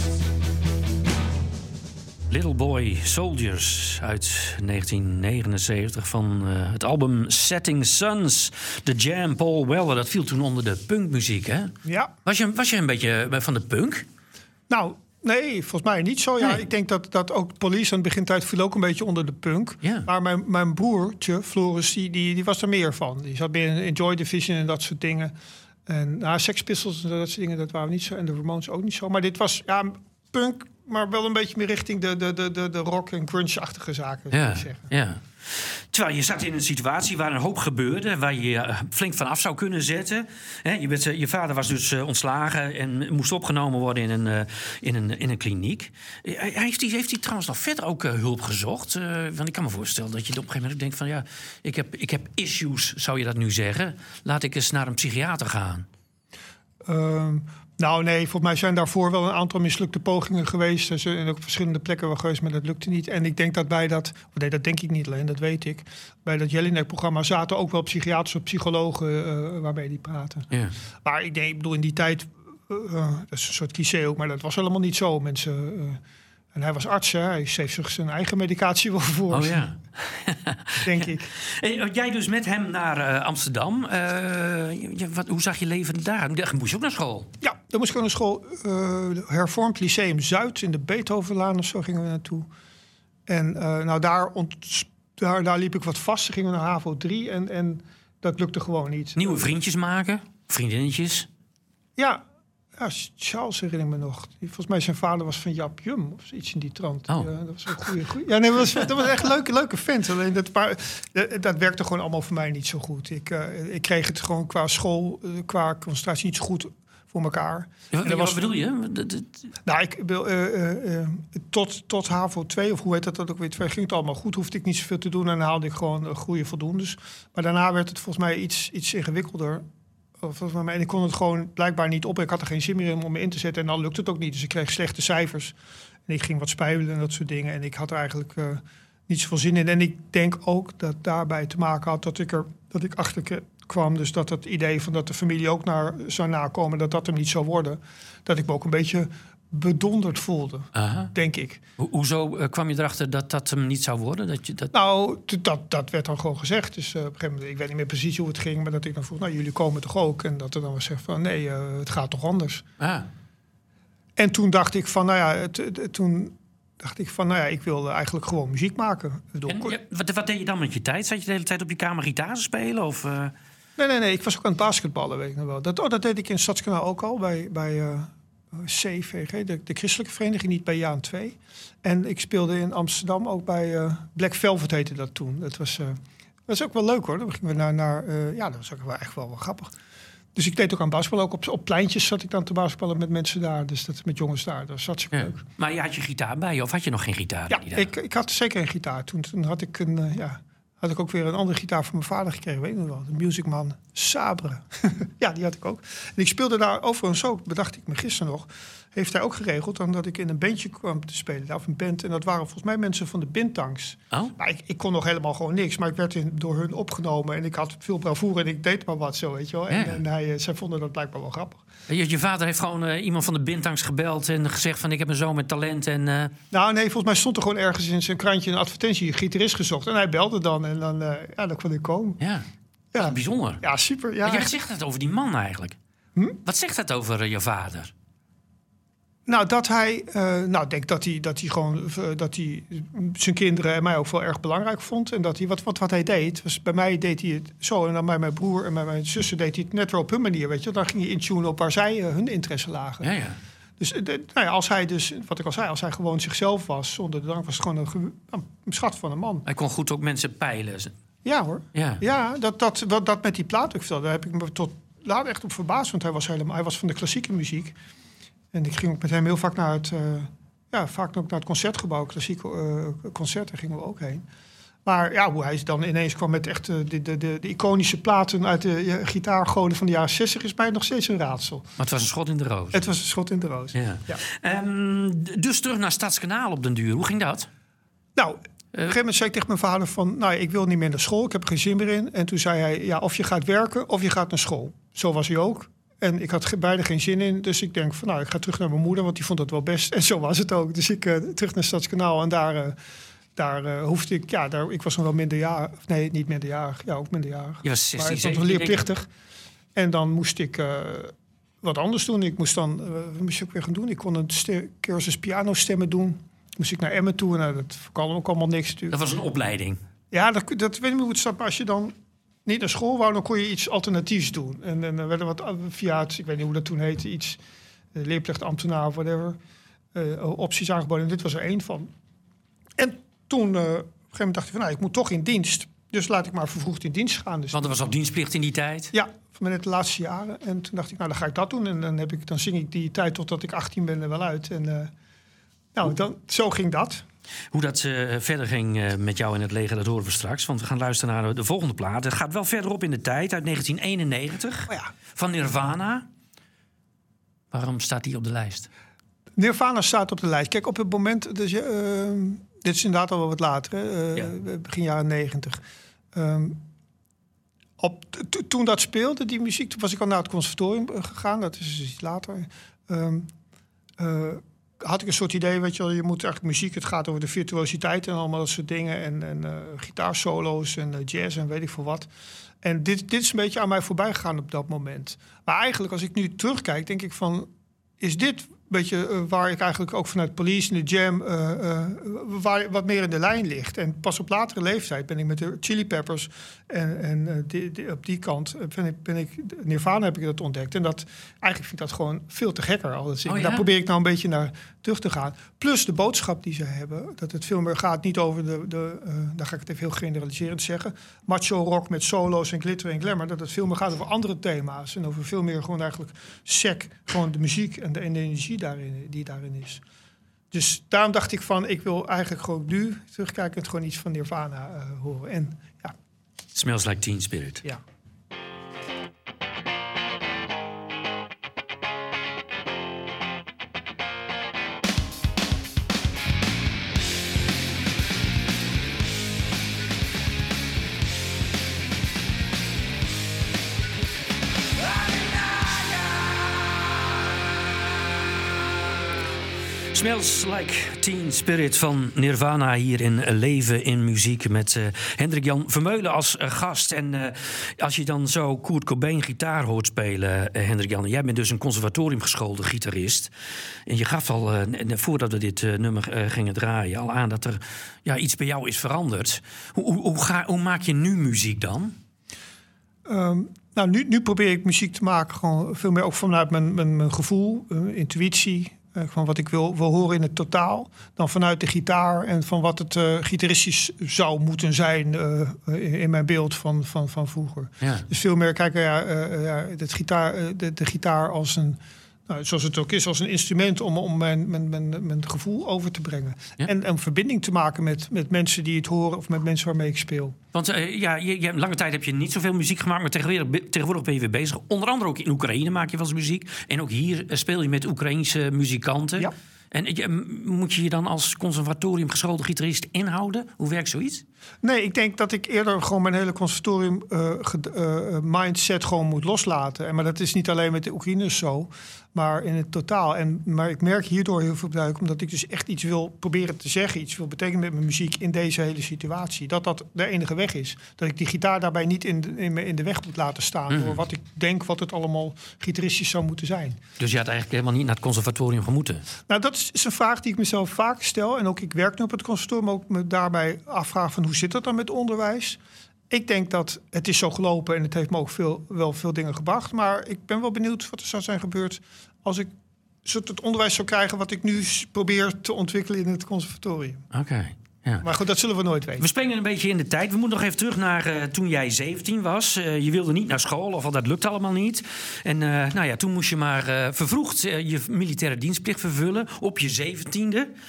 Little Boy Soldiers uit 1979 van het album Setting Suns. The Jam, Paul Weller, dat viel toen onder de punkmuziek, hè? Ja. Was je een beetje van de punk? Nou, nee, volgens mij niet zo. Ja, Nee. ik denk dat ook Police aan het begintijd viel ook een beetje onder de punk. Ja. Maar mijn broertje, Floris, die was er meer van. Die zat meer in Joy Division en dat soort dingen. En Sex Pistols en dat soort dingen, dat waren niet zo. En de Ramones ook niet zo. Maar dit was punk, maar wel een beetje meer richting de rock- en grunge-achtige zaken, zou ik zeggen. Ja. Terwijl je zat in een situatie waar een hoop gebeurde, waar je je flink van af zou kunnen zetten. Je vader was dus ontslagen en moest opgenomen worden in een kliniek. Heeft hij trouwens nog verder ook hulp gezocht? Want ik kan me voorstellen dat je op een gegeven moment denkt van ik heb issues, zou je dat nu zeggen. Laat ik eens naar een psychiater gaan. Nou nee, volgens mij zijn daarvoor wel een aantal mislukte pogingen geweest. Er zijn ook verschillende plekken wel geweest, maar dat lukte niet. En ik denk dat bij dat denk ik niet alleen, dat weet ik. Bij dat Jelinek-programma zaten ook wel psychiaters of psychologen waarmee die praten. Ja. Maar ik bedoel, in die tijd, dat is een soort cliché ook, maar dat was helemaal niet zo. Mensen, en hij was arts, hè? Hij schreef zich zijn eigen medicatie wel voor. Oh ja. Denk ik. En jij dus met hem naar Amsterdam. Hoe zag je leven daar? Daar moest je ook naar school? Ja, dan moest ik ook naar school. Hervormd Lyceum Zuid in de Beethovenlaan of zo gingen we naartoe. En daar liep ik wat vast. Dan gingen we naar HAVO 3 en dat lukte gewoon niet. Nieuwe vriendjes maken? Vriendinnetjes? Ja, Charles herinner ik me nog. Volgens mij zijn vader was van Jap Jum of iets in die trant. Oh. Dat was een goede. Ja, nee, dat was echt een leuke vent. Alleen dat werkte gewoon allemaal voor mij niet zo goed. Ik kreeg het gewoon qua school, qua concentratie niet zo goed voor elkaar. Wat bedoel je? Tot HAVO 2, of hoe heet dat ook weer, ging het allemaal goed. Hoefde ik niet zoveel te doen en dan haalde ik gewoon goede voldoendes. Maar daarna werd het volgens mij iets ingewikkelder. En ik kon het gewoon blijkbaar niet op. Ik had er geen zin meer in om me in te zetten. En dan lukte het ook niet. Dus ik kreeg slechte cijfers. En ik ging wat spijbelen en dat soort dingen. En ik had er eigenlijk niet zoveel zin in. En ik denk ook dat daarbij te maken had dat ik achter kwam. Dus dat het idee van dat de familie ook zou nakomen, dat hem niet zou worden. Dat ik me ook een beetje bedonderd voelde, denk ik. Hoezo kwam je erachter dat hem niet zou worden? Nou, dat werd dan gewoon gezegd. Dus op een gegeven moment, ik weet niet meer precies hoe het ging, maar dat ik dan vroeg, jullie komen toch ook? En dat er dan was gezegd van, nee, het gaat toch anders. En toen dacht ik van, ik wilde eigenlijk gewoon muziek maken. Wat deed je dan met je tijd? Zat je de hele tijd op je kamer gitaar te spelen? Of, Nee. Ik was ook aan het basketballen, weet ik nog wel. Dat deed ik in Stadskanaal ook al, bij CVG, de christelijke vereniging, niet bij Jaan 2. En ik speelde in Amsterdam ook bij Black Velvet, heette dat toen. Dat was ook wel leuk, hoor. Dan gingen we dat was ook wel echt wel grappig. Dus ik deed ook aan basketbal. Ook op pleintjes zat ik dan te basketballen met mensen daar. Dus dat met jongens daar. Dat was hartstikke leuk. Maar je had je gitaar bij je, of had je nog geen gitaar? Ja, ik had zeker een gitaar. Toen had ik had ik ook weer een andere gitaar van mijn vader gekregen. Weet je nog wel, de Musicman Sabre. Ja, die had ik ook. En ik speelde daar overigens ook, bedacht ik me gisteren nog... heeft hij ook geregeld omdat ik in een bandje kwam te spelen. Of een band. En dat waren volgens mij mensen van de Bintangs. Oh? Maar ik kon nog helemaal gewoon niks. Maar ik werd door hun opgenomen. En ik had veel bravoure en ik deed maar wat zo, weet je wel. Ja. En zij vonden dat blijkbaar wel grappig. Je vader heeft gewoon iemand van de Bintangs gebeld en gezegd van ik heb een zoon met talent. En, Nou nee, volgens mij stond er gewoon ergens in zijn krantje een advertentie, gitarist gezocht. En hij belde dan en dan kon ik komen. ja, Ja, bijzonder. ja super. Ja. Wat zegt dat over die man eigenlijk? Wat zegt dat over je vader? Nou, dat hij, ik denk dat hij gewoon dat hij zijn kinderen en mij ook wel erg belangrijk vond. En dat hij wat hij deed, was bij mij deed hij het zo. En dan bij mijn broer en bij mijn zussen deed hij het net wel op hun manier, weet je. Dan ging hij intunen op waar zij hun interesse lagen. Ja, ja. Dus als hij dus, wat ik al zei, als hij gewoon zichzelf was, zonder de dank, was het gewoon een schat van een man. Hij kon goed ook mensen peilen. Ja hoor. Ja. Ja, dat met die plaat ook vertelde, daar heb ik me tot laat echt op verbaasd. Want hij was van de klassieke muziek. En ik ging ook met hem heel vaak naar het concertgebouw. Klassieke concerten gingen we ook heen. Maar ja, hoe hij dan ineens kwam met echt de iconische platen uit de gitaargoden van de jaren 60 is mij nog steeds een raadsel. Maar het was een schot in de roos. Het was een schot in de roos. Ja. Ja. Dus terug naar Stadskanaal op den duur. Hoe ging dat? Nou, op een gegeven moment zei ik tegen mijn vader van, nou, ik wil niet meer naar school, ik heb er geen zin meer in. En toen zei hij, ja, of je gaat werken of je gaat naar school. Zo was hij ook. En ik had beide geen zin in, dus ik denk van, nou, ik ga terug naar mijn moeder, want die vond het wel best. En zo was het ook. Dus ik terug naar Stadskanaal en daar hoefde ik, ik was nog wel minderjarig. Nee, niet minderjarig. Ja, ook minderjarig. Je was 16, maar ik was 17, nog leerplichtig. En dan moest ik wat anders doen. Ik moest dan, wat moest ik weer gaan doen? Ik kon een cursus pianostemmen doen. Moest ik naar Emmen toe. Nou, dat kwam ook allemaal niks natuurlijk. Dat was een opleiding. Ja, dat weet ik niet hoe het staat. Maar als je dan niet naar school wou, dan kon je iets alternatiefs doen. En dan werden wat via het, ik weet niet hoe dat toen heette, iets leerplichtambtenaar of whatever, opties aangeboden. En dit was er één van. En toen, op een gegeven moment dacht ik van, nou, ik moet toch in dienst. Dus laat ik maar vervroegd in dienst gaan. Dus Want er was al dienstplicht in die tijd. ja, van net de laatste jaren. En toen dacht ik, nou, dan ga ik dat doen. En dan zing ik die tijd totdat ik 18 ben er wel uit. En zo ging dat. Hoe dat verder ging met jou in het leger, dat horen we straks. Want we gaan luisteren naar de volgende plaat. Het gaat wel verderop in de tijd, uit 1991. Oh ja. Van Nirvana. Waarom staat die op de lijst? Nirvana staat op de lijst. Kijk, op het moment, dus, dit is inderdaad al wel wat later, begin jaren 90. Toen dat speelde, die muziek, toen was ik al naar het conservatorium gegaan. Dat is dus iets later. Had ik een soort idee, weet je wel, je moet eigenlijk muziek, het gaat over de virtuositeit en allemaal dat soort dingen. En gitaarsolo's en jazz en weet ik veel wat. En dit is een beetje aan mij voorbij gegaan op dat moment. Maar eigenlijk, als ik nu terugkijk, denk ik van, is dit een beetje waar ik eigenlijk ook vanuit Police en de Jam waar wat meer in de lijn ligt. En pas op latere leeftijd ben ik met de Chili Peppers en op die kant ben ik Nirvana heb ik dat ontdekt. En eigenlijk vind ik dat gewoon veel te gekker. Daar probeer ik nou een beetje naar terug te gaan. Plus de boodschap die ze hebben, dat het veel meer gaat niet over daar ga ik het even heel generaliserend zeggen, macho rock met solo's en glitter en glamour, dat het veel meer gaat over andere thema's en over veel meer gewoon eigenlijk gewoon de muziek en de energie die daarin is. Dus daarom dacht ik van, ik wil eigenlijk gewoon nu terugkijken en gewoon iets van Nirvana horen. En ja. Smells Like Teen Spirit. Ja. Smells Like Teen Spirit van Nirvana hier in Leven in Muziek met Hendrik-Jan Vermeulen als gast. En als je dan zo Kurt Cobain gitaar hoort spelen, Hendrik-Jan, jij bent dus een conservatoriumgeschoolde gitarist. En je gaf al, voordat we dit nummer gingen draaien, al aan dat er iets bij jou is veranderd. Hoe maak je nu muziek dan? Nu probeer ik muziek te maken gewoon veel meer ook vanuit mijn gevoel, intuïtie. Van wat ik wil horen in het totaal. Dan vanuit de gitaar en van wat het gitaristisch zou moeten zijn in mijn beeld van vroeger. Ja. Dus veel meer kijken, de gitaar als een nou, zoals het ook is, als een instrument om mijn gevoel over te brengen. Ja. En een verbinding te maken met mensen die het horen of met mensen waarmee ik speel. Want lange tijd heb je niet zoveel muziek gemaakt, maar tegenwoordig ben je weer bezig. Onder andere ook in Oekraïne maak je wel eens muziek. En ook hier speel je met Oekraïense muzikanten. Ja. En moet je je dan als conservatorium geschoolde gitarist inhouden? Hoe werkt zoiets? Nee, ik denk dat ik eerder gewoon mijn hele conservatorium mindset gewoon moet loslaten. Maar dat is niet alleen met de Oekraïners zo, maar in het totaal. Maar ik merk hierdoor heel veel duidelijk, omdat ik dus echt iets wil proberen te zeggen, iets wil betekenen met mijn muziek in deze hele situatie. Dat de enige weg is. Dat ik die gitaar daarbij niet in de weg moet laten staan door wat ik denk wat het allemaal gitaristisch zou moeten zijn. Dus je had eigenlijk helemaal niet naar het conservatorium gemoeten? Nou, dat is een vraag die ik mezelf vaak stel. En ook ik werk nu op het conservatorium, maar ook me daarbij afvraag van hoe zit dat dan met onderwijs? Ik denk dat het is zo gelopen en het heeft me ook wel veel dingen gebracht. Maar ik ben wel benieuwd wat er zou zijn gebeurd als ik het onderwijs zou krijgen wat ik nu probeer te ontwikkelen in het conservatorium. Oké. Ja. Maar goed, dat zullen we nooit weten. We springen een beetje in de tijd. We moeten nog even terug naar toen jij 17 was. Je wilde niet naar school, of dat lukt allemaal niet. En toen moest je maar vervroegd je militaire dienstplicht vervullen op je 17e.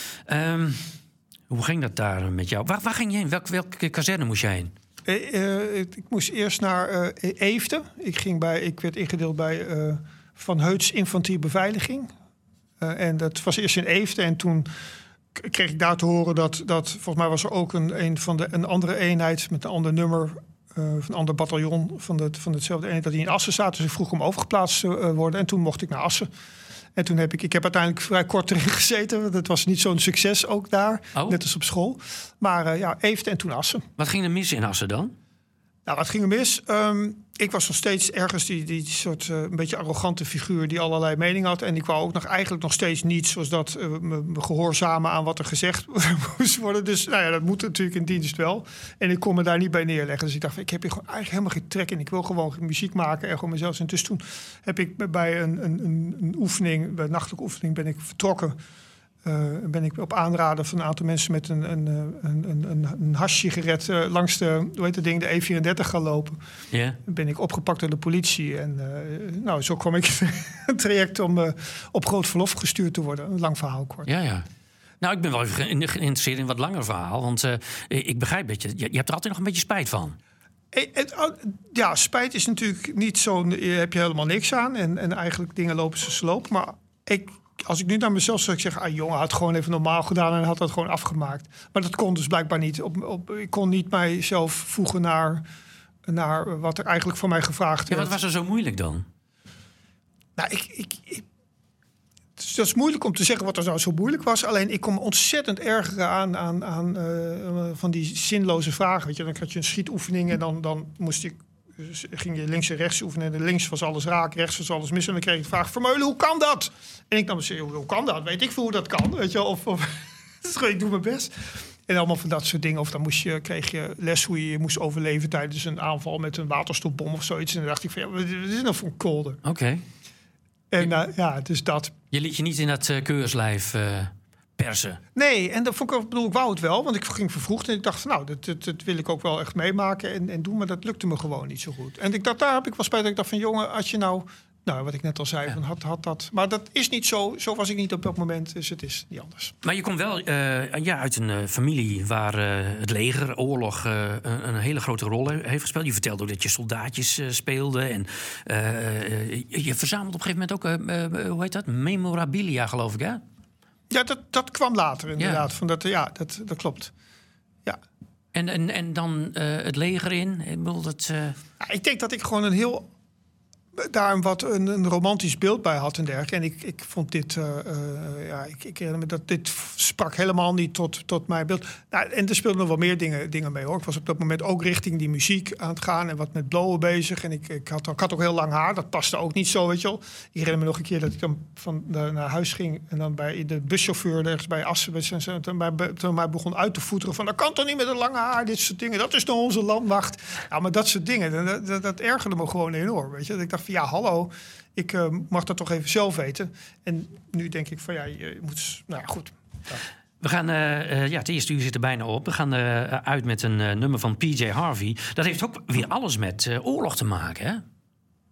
Hoe ging dat daar met jou? Waar ging je heen? Welke kazerne moest jij heen? Ik moest eerst naar Eefde. Ik werd ingedeeld bij Van Heuts Infanterie Beveiliging. En dat was eerst in Eefde. En toen kreeg ik daar te horen dat volgens mij was er ook een andere eenheid met een ander nummer, van een ander bataljon van hetzelfde eenheid, dat die in Assen zaten. Dus ik vroeg om overgeplaatst te worden. En toen mocht ik naar Assen. En toen heb ik heb uiteindelijk vrij kort erin gezeten. Want het was niet zo'n succes ook daar, net als op school. Maar Eefde en toen Assen. Wat ging er mis in Assen dan? Nou, wat ging er mis? Ik was nog steeds ergens die soort een beetje arrogante figuur die allerlei meningen had. En ik wou ook eigenlijk nog steeds niet zoals dat me gehoorzamen aan wat er gezegd moest worden. Dus dat moet natuurlijk in dienst wel. En ik kon me daar niet bij neerleggen. Dus ik dacht, ik heb hier gewoon eigenlijk helemaal geen trek in. Ik wil gewoon muziek maken en gewoon mezelf zijn. Dus toen heb ik bij een oefening, bij een nachtelijke oefening, ben ik vertrokken. Ben ik op aanraden van een aantal mensen met een hash-sigaret langs de E34 gaan lopen. Yeah. Ben ik opgepakt door de politie. En zo kwam ik een traject om op groot verlof gestuurd te worden. Een lang verhaal kort. Ja. Nou, ik ben wel even geïnteresseerd in een wat langer verhaal. Want ik begrijp dat je hebt er altijd nog een beetje spijt van. Ja, spijt is natuurlijk niet zo. Heb je helemaal niks aan. En eigenlijk dingen lopen ze sloop. Maar als ik nu naar mezelf zou zeggen, jongen, had gewoon even normaal gedaan en had dat gewoon afgemaakt. Maar dat kon dus blijkbaar niet. Ik kon niet mijzelf voegen naar wat er eigenlijk van mij gevraagd werd. Wat was er zo moeilijk dan? Nou, dat is moeilijk om te zeggen wat er nou zo moeilijk was. Alleen ik kon me ontzettend ergeren aan van die zinloze vragen. Weet je, dan had je een schietoefening en dan ging je links en rechts oefenen. En links was alles raak, rechts was alles mis. En dan kreeg ik de vraag, Vermeulen, hoe kan dat? En ik nam me hoe kan dat? Weet ik veel hoe dat kan. Weet je, of ik doe mijn best. En allemaal van dat soort dingen. Of dan kreeg je les hoe je moest overleven tijdens een aanval met een waterstofbom of zoiets. En dan dacht ik van, wat is nou voor een kolder? Oké. En dus dat. Je liet je niet in dat keurslijf persen? Nee, en dat vond ik, ik wou het wel, want ik ging vervroegd en ik dacht van dat wil ik ook wel echt meemaken en doen, maar dat lukte me gewoon niet zo goed. En daar heb ik wel spijt dat ik dacht van jongen, als je nou wat ik net al zei, van had dat. Maar dat is niet zo was ik niet op dat moment, dus het is niet anders. Maar je komt wel uit een familie waar het leger, oorlog, een hele grote rol heeft gespeeld. Je vertelde ook dat je soldaatjes speelde en je verzamelt op een gegeven moment ook, hoe heet dat? Memorabilia, geloof ik, hè? Ja, dat kwam later inderdaad. Ja. Dat klopt. Ja. En dan het leger in? Ik denk dat ik gewoon daar een romantisch beeld bij had en dergelijke. En ik vond dit... ik herinner me dat dit sprak helemaal niet tot mijn beeld. Nou, en er speelden nog wel meer dingen mee, hoor. Ik was op dat moment ook richting die muziek aan het gaan en wat met blowen bezig. En ik had ook heel lang haar. Dat paste ook niet zo, weet je wel. Ik herinner me nog een keer dat ik dan naar huis ging en dan bij de buschauffeur ergens bij Assen toen mij begon uit te voeteren van, dat kan toch niet met een lange haar, dit soort dingen. Dat is nou onze landmacht. Ja, maar dat soort dingen, dat ergerde me gewoon enorm, weet je. Dat ik dacht van, ja, hallo, ik mag dat toch even zelf weten. En nu denk ik van, je moet... Nou ja, goed. Ja. We gaan, het eerste uur zit er bijna op. We gaan uit met een nummer van PJ Harvey. Dat heeft ook weer alles met oorlog te maken, hè?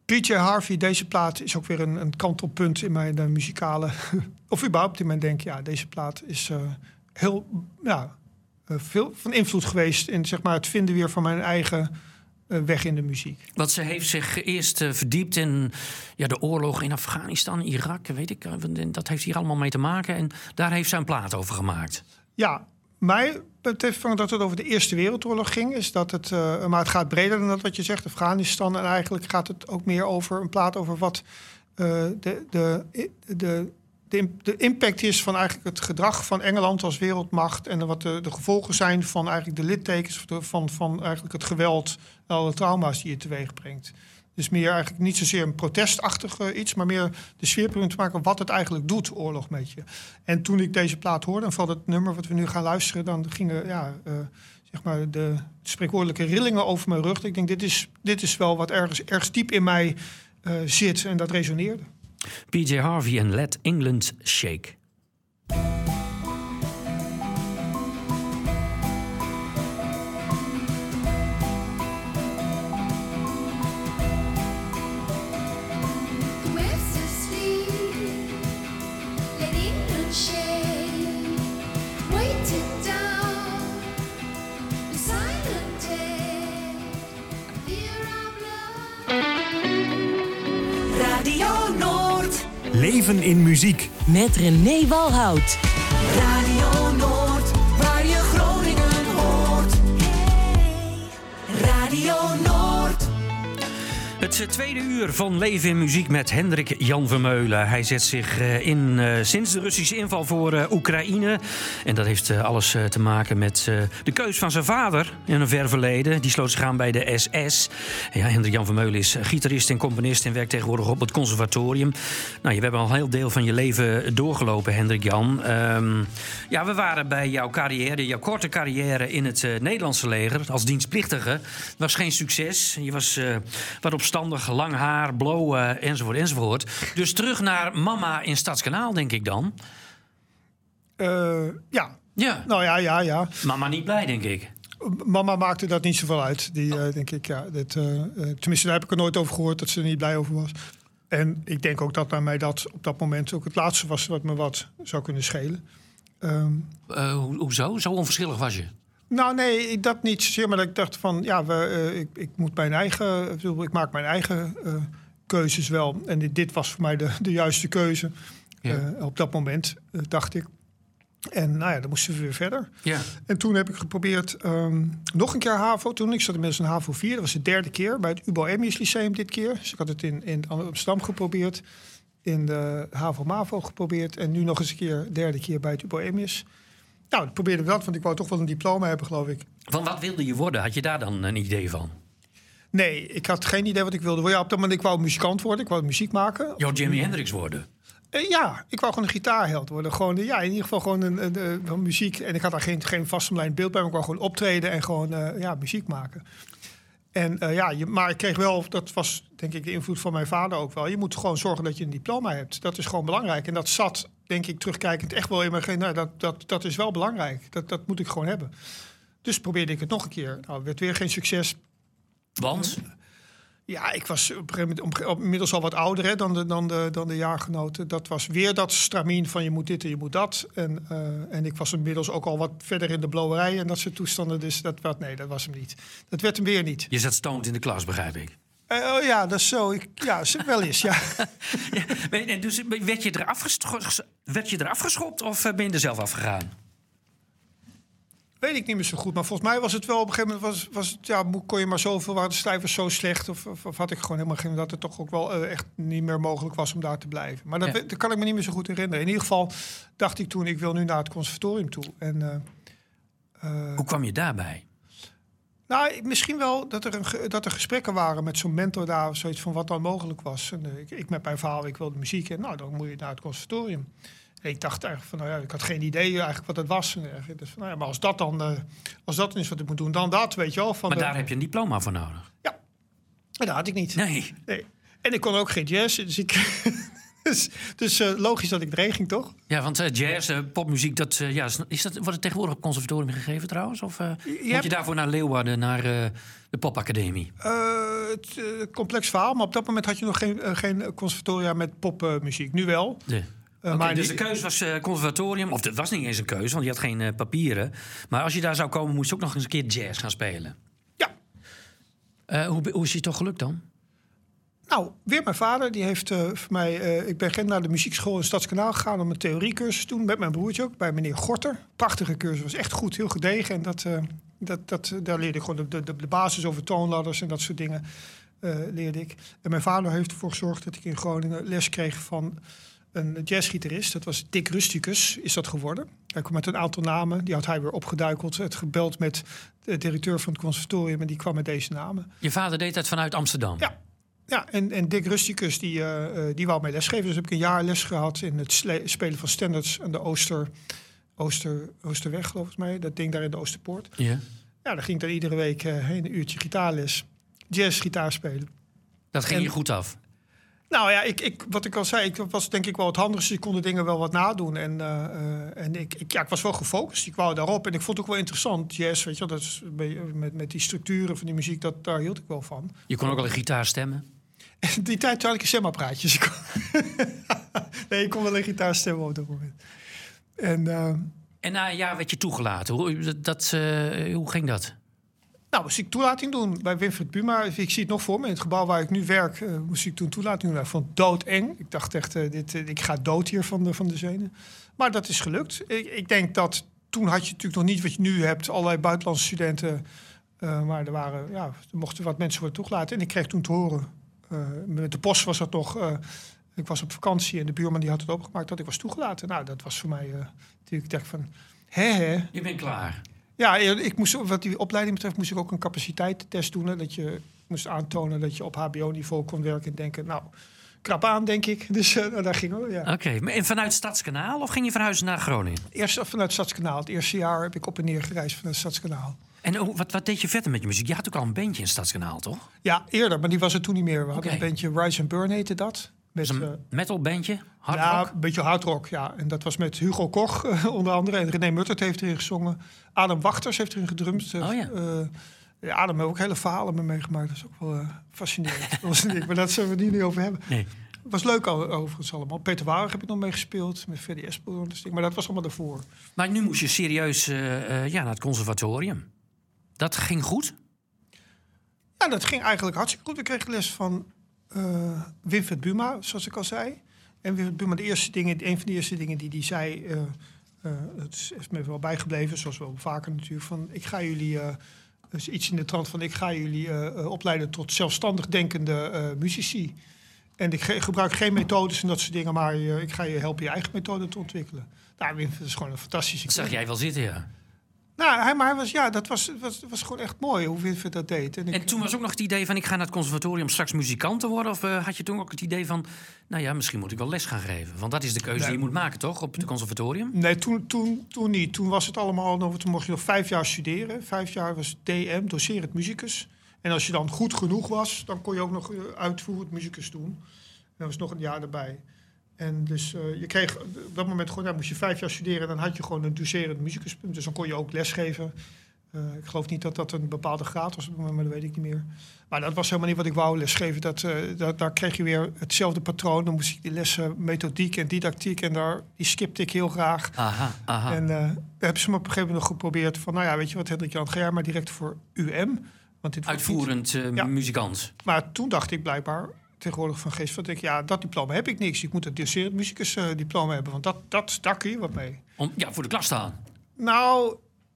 PJ Harvey, deze plaat is ook weer een kantelpunt in mijn muzikale... of überhaupt in mijn denken. Ja, deze plaat is heel veel van invloed geweest... in zeg maar, het vinden weer van mijn eigen weg in de muziek. Want ze heeft zich eerst verdiept in de oorlog in Afghanistan, Irak, weet ik. Dat heeft hier allemaal mee te maken. En daar heeft zij een plaat over gemaakt. Ja, mij betreft dat het over de Eerste Wereldoorlog ging. Is dat het, maar het gaat breder dan dat wat je zegt, Afghanistan. En eigenlijk gaat het ook meer over een plaat over wat de impact is van eigenlijk het gedrag van Engeland als wereldmacht. En wat de gevolgen zijn van eigenlijk de littekens van eigenlijk het geweld en alle trauma's die het teweeg brengt. Dus meer eigenlijk niet zozeer een protestachtig iets, maar meer de sfeerpunt te maken wat het eigenlijk doet, oorlog met je. En toen ik deze plaat hoorde, en vooral het nummer wat we nu gaan luisteren, dan gingen zeg maar de spreekwoordelijke rillingen over mijn rug. Ik denk, dit is wel wat ergens diep in mij zit en dat resoneerde. PJ Harvey en Let England Shake. Radio Noord. Leven in muziek. Met René Walhout. Radio Noord, waar je Groningen hoort. Radio Noord. Het tweede uur van Leven in Muziek met Hendrik Jan Vermeulen. Hij zet zich in sinds de Russische inval voor Oekraïne. En dat heeft alles te maken met de keus van zijn vader in een ver verleden. Die sloot zich aan bij de SS. En ja, Hendrik Jan Vermeulen is gitarist en componist en werkt tegenwoordig op het conservatorium. Nou, je hebt al een heel deel van je leven doorgelopen, Hendrik Jan. We waren bij jouw carrière, jouw korte carrière in het Nederlandse leger als dienstplichtige. Was geen succes. Je was wat opstandig, lang haar, blow, enzovoort, enzovoort. Dus terug naar mama in Stadskanaal, denk ik dan. Ja. Ja. Nou ja. Mama niet blij, denk ik. Mama maakte dat niet zoveel uit. Die, denk ik, tenminste, daar heb ik er nooit over gehoord dat ze er niet blij over was. En ik denk ook dat naar mij dat op dat moment ook het laatste was wat me wat zou kunnen schelen. Hoezo? Zo onverschillig was je? Nou nee, dat niet zozeer, maar dat ik dacht van ik moet ik maak mijn eigen keuzes wel. En dit was voor mij de juiste keuze op dat moment, dacht ik. En dan moesten we weer verder. Ja. En toen heb ik geprobeerd nog een keer HAVO. Ik zat inmiddels in HAVO 4, dat was de derde keer bij het Ubo Emmius Lyceum dit keer. Dus ik had het in Amsterdam geprobeerd, in de HAVO-MAVO geprobeerd en nu nog eens een keer, derde keer bij het Ubo Emmius. Nou, ik probeerde dat, want ik wou toch wel een diploma hebben, geloof ik. Van wat wilde je worden? Had je daar dan een idee van? Nee, ik had geen idee wat ik wilde worden. Ja, op dat moment, ik wou muzikant worden, ik wou muziek maken. Jouw Jimi Hendrix worden? Ja, ik wou gewoon een gitaarheld worden. Gewoon, in ieder geval gewoon een muziek. En ik had daar geen vastomlijnd beeld bij, maar ik wou gewoon optreden en gewoon muziek maken. En maar ik kreeg wel, dat was denk ik de invloed van mijn vader ook wel. Je moet gewoon zorgen dat je een diploma hebt. Dat is gewoon belangrijk. En dat zat, denk ik, terugkijkend echt wel in mijn dat is wel belangrijk. Dat moet ik gewoon hebben. Dus probeerde ik het nog een keer. Nou, werd weer geen succes. Want? Ja, ik was op een gegeven moment inmiddels al wat ouder hè, dan de jaargenoten. Dat was weer dat stramien van je moet dit en je moet dat. En ik was inmiddels ook al wat verder in de blowerij en dat soort toestanden. Dus dat was hem niet. Dat werd hem weer niet. Je zat stoned in de klas, begrijp ik. Ja, dat is zo. Wel eens, ja. Dus werd je eraf geschopt of ben je er zelf afgegaan? Weet ik niet meer zo goed, maar volgens mij was het wel op een gegeven moment kon je maar zoveel, waren de cijfers zo slecht of had ik gewoon helemaal geen, dat het toch ook wel echt niet meer mogelijk was om daar te blijven. Maar dat kan ik me niet meer zo goed herinneren. In ieder geval dacht ik toen, ik wil nu naar het conservatorium toe. En, hoe kwam je daarbij? Nou, misschien wel dat er gesprekken waren met zo'n mentor daar of zoiets van wat dan mogelijk was. En, ik met mijn verhaal, ik wilde muziek en nou, dan moet je naar het conservatorium. En ik dacht eigenlijk van, ik had geen idee eigenlijk wat het was. Dus van, maar als dat dan is wat ik moet doen, dan dat, weet je wel. Maar daar heb je een diploma voor nodig. Ja, en dat had ik niet. Nee. En ik kon ook geen jazz, dus Dus logisch dat ik erheen ging, toch? Ja, want jazz, popmuziek, wordt het tegenwoordig op conservatorium gegeven trouwens? Of moet je daarvoor naar Leeuwarden, naar de popacademie? Het complex verhaal, maar op dat moment had je nog geen conservatoria met popmuziek. Nu wel. Nee. Maar dus de keuze was conservatorium, of dat was niet eens een keuze, want je had geen papieren. Maar als je daar zou komen, moest je ook nog eens een keer jazz gaan spelen. Ja. Hoe is je toch gelukt dan? Nou, weer mijn vader, die heeft voor mij... ik ben naar de muziekschool in Stadskanaal gegaan om een theoriecursus te doen. Met mijn broertje ook, bij meneer Gorter. Prachtige cursus, was echt goed, heel gedegen. En daar leerde ik gewoon de basis over toonladders en dat soort dingen leerde ik. En mijn vader heeft ervoor gezorgd dat ik in Groningen les kreeg van een jazzgitarist. Dat was Dick Rusticus, is dat geworden. Hij kwam met een aantal namen, die had hij weer opgeduikeld. Het gebeld met de directeur van het conservatorium en die kwam met deze namen. Je vader deed dat vanuit Amsterdam? Ja, en Dick Rusticus, die wou mij lesgeven. Dus heb ik een jaar les gehad in het spelen van standards aan de Oosterweg, geloof ik. Dat ding daar in de Oosterpoort. Ja. Ja, daar ging ik dan iedere week heen, een uurtje gitaarles. Jazz-gitaar spelen. Dat ging je goed af? Nou ja, wat ik al zei, ik was denk ik wel het handigste. Ik kon de dingen wel wat nadoen. En ik was wel gefocust. Ik wou daarop. En ik vond het ook wel interessant. Jazz, weet je wel, dat is met die structuren van die muziek, daar hield ik wel van. Je kon ook al een gitaar stemmen? Die tijd toen had ik een stemapparaatje. Nee, ik kon wel een gitaar stemmen op dat moment. En na een jaar werd je toegelaten. Hoe ging dat? Nou, moest ik toelating doen bij Winfried Buma. Ik zie het nog voor me. In het gebouw waar ik nu werk, moest ik toen toelating doen. Ik vond het doodeng. Ik dacht echt, ik ga dood hier van de zenuwen. Maar dat is gelukt. Ik denk dat toen had je natuurlijk nog niet wat je nu hebt. Allerlei buitenlandse studenten. Maar er mochten wat mensen worden toegelaten. En ik kreeg toen te horen, met de post was dat nog... ik was op vakantie en de buurman die had het opgemaakt dat ik was toegelaten. Nou, dat was voor mij natuurlijk... Ik dacht van, Je bent klaar. Ja, ik moest, wat die opleiding betreft, moest ik ook een capaciteitstest doen. Hè, dat je moest aantonen dat je op hbo-niveau kon werken en denken, nou, krap aan, denk ik. Dus daar gingen we, ja. Oké, en vanuit Stadskanaal of ging je verhuizen naar Groningen? Eerst vanuit Stadskanaal. Het eerste jaar heb ik op en neer gereisd vanuit Stadskanaal. En wat deed je verder met je muziek? Je had ook al een bandje in Stadskanaal, toch? Ja, eerder, maar die was het toen niet meer. We hadden een bandje Rise and Burn heette dat. Met een metalbandje? Hardrock? Ja, een beetje hardrock, ja. En dat was met Hugo Koch onder andere. En René Muttert heeft erin gezongen. Adam Wachters heeft erin gedrumd. Adam heeft ook hele verhalen mee meegemaakt. Dat is ook wel fascinerend. Maar dat zullen we het niet over hebben. Nee. Het was leuk overigens allemaal. Peter Warig heb ik nog meegespeeld. Met Freddie Espel. Maar dat was allemaal daarvoor. Maar nu moest je serieus naar het conservatorium. Dat ging goed? Ja, dat ging eigenlijk hartstikke goed. Ik kreeg les van Winfried Buma, zoals ik al zei. En Winfried Buma, een van de eerste dingen die hij zei... het is me wel bijgebleven, zoals wel vaker natuurlijk... van ik ga jullie... dus iets in de trant van ik ga jullie opleiden tot zelfstandig denkende muzici. En ik gebruik geen methodes en dat soort dingen... maar ik ga je helpen je eigen methode te ontwikkelen. Nou, Winfried is gewoon een fantastische... Dat zag jij wel zitten, ja. Nou, dat was gewoon echt mooi hoe Winfried dat deed. En toen was ook nog het idee van ik ga naar het conservatorium straks muzikant te worden? Of had je toen ook het idee van, nou ja, misschien moet ik wel les gaan geven? Want dat is de keuze die je moet maken, toch, op het conservatorium? Nee, toen niet. Toen was het allemaal, toen mocht je nog 5 jaar studeren. 5 jaar was DM, docerend musicus. En als je dan goed genoeg was, dan kon je ook nog uitvoerend musicus doen. En er was nog een jaar erbij. En dus je kreeg op dat moment gewoon, moest je 5 jaar studeren... en dan had je gewoon een docerend muzicuspunt. Dus dan kon je ook lesgeven. Ik geloof niet dat dat een bepaalde graad was, maar dat weet ik niet meer. Maar dat was helemaal niet wat ik wou lesgeven. Daar kreeg je weer hetzelfde patroon. Dan moest ik die lessen methodiek en didactiek... en die skipte ik heel graag. Aha. En daar hebben ze me op een gegeven moment nog geprobeerd... van, nou ja, weet je wat, Hendrik-Jan, ga jij maar direct voor UM. Want dit uitvoerend muzikant. Maar toen dacht ik blijkbaar... tegenwoordig van geest, van dat diploma heb ik niks. Ik moet het docerend musicus diploma hebben, want daar kun je wat mee. Voor de klas staan? Nou,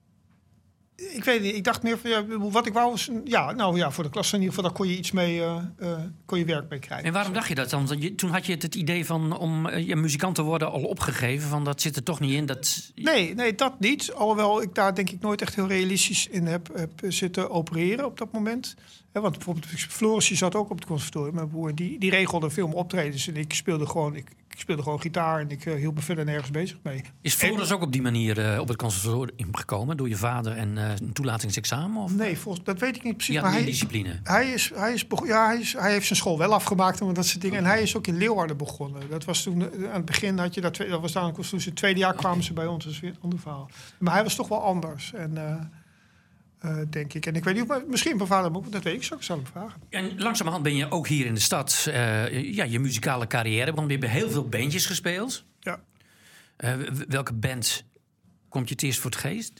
ik weet niet. Ik dacht meer van, wat ik wou was... voor de klas in ieder geval, daar kon je iets mee, kon je werk mee krijgen. En waarom dacht je dat dan? Toen had je het idee van om muzikant te worden al opgegeven, van dat zit er toch niet in? Nee, dat niet. Alhoewel ik daar denk ik nooit echt heel realistisch in heb zitten opereren op dat moment. Want bijvoorbeeld Floris zat ook op het conservatorium. Mijn broer, die regelde veel optredens. En ik speelde gewoon... Ik Ik speelde gewoon gitaar en ik hield me verder nergens bezig mee. Is Floris ook op die manier op het conservatorium gekomen door je vader en een toelatingsexamen? Of? Nee, dat weet ik niet precies. Die had meer discipline. Hij heeft zijn school wel afgemaakt en dat soort dingen. En hij is ook in Leeuwarden begonnen. Dat was toen aan het begin had je dat was dan toen ze het tweede jaar kwamen ze bij ons. Dat is weer een ander verhaal. Maar hij was toch wel anders. En denk ik. En ik weet niet of misschien mijn vader ook, dat weet ik, zou ik hem vragen. En langzamerhand ben je ook hier in de stad je muzikale carrière. Want je hebt heel veel bandjes gespeeld. Ja. Welke band komt je het eerst voor het geest?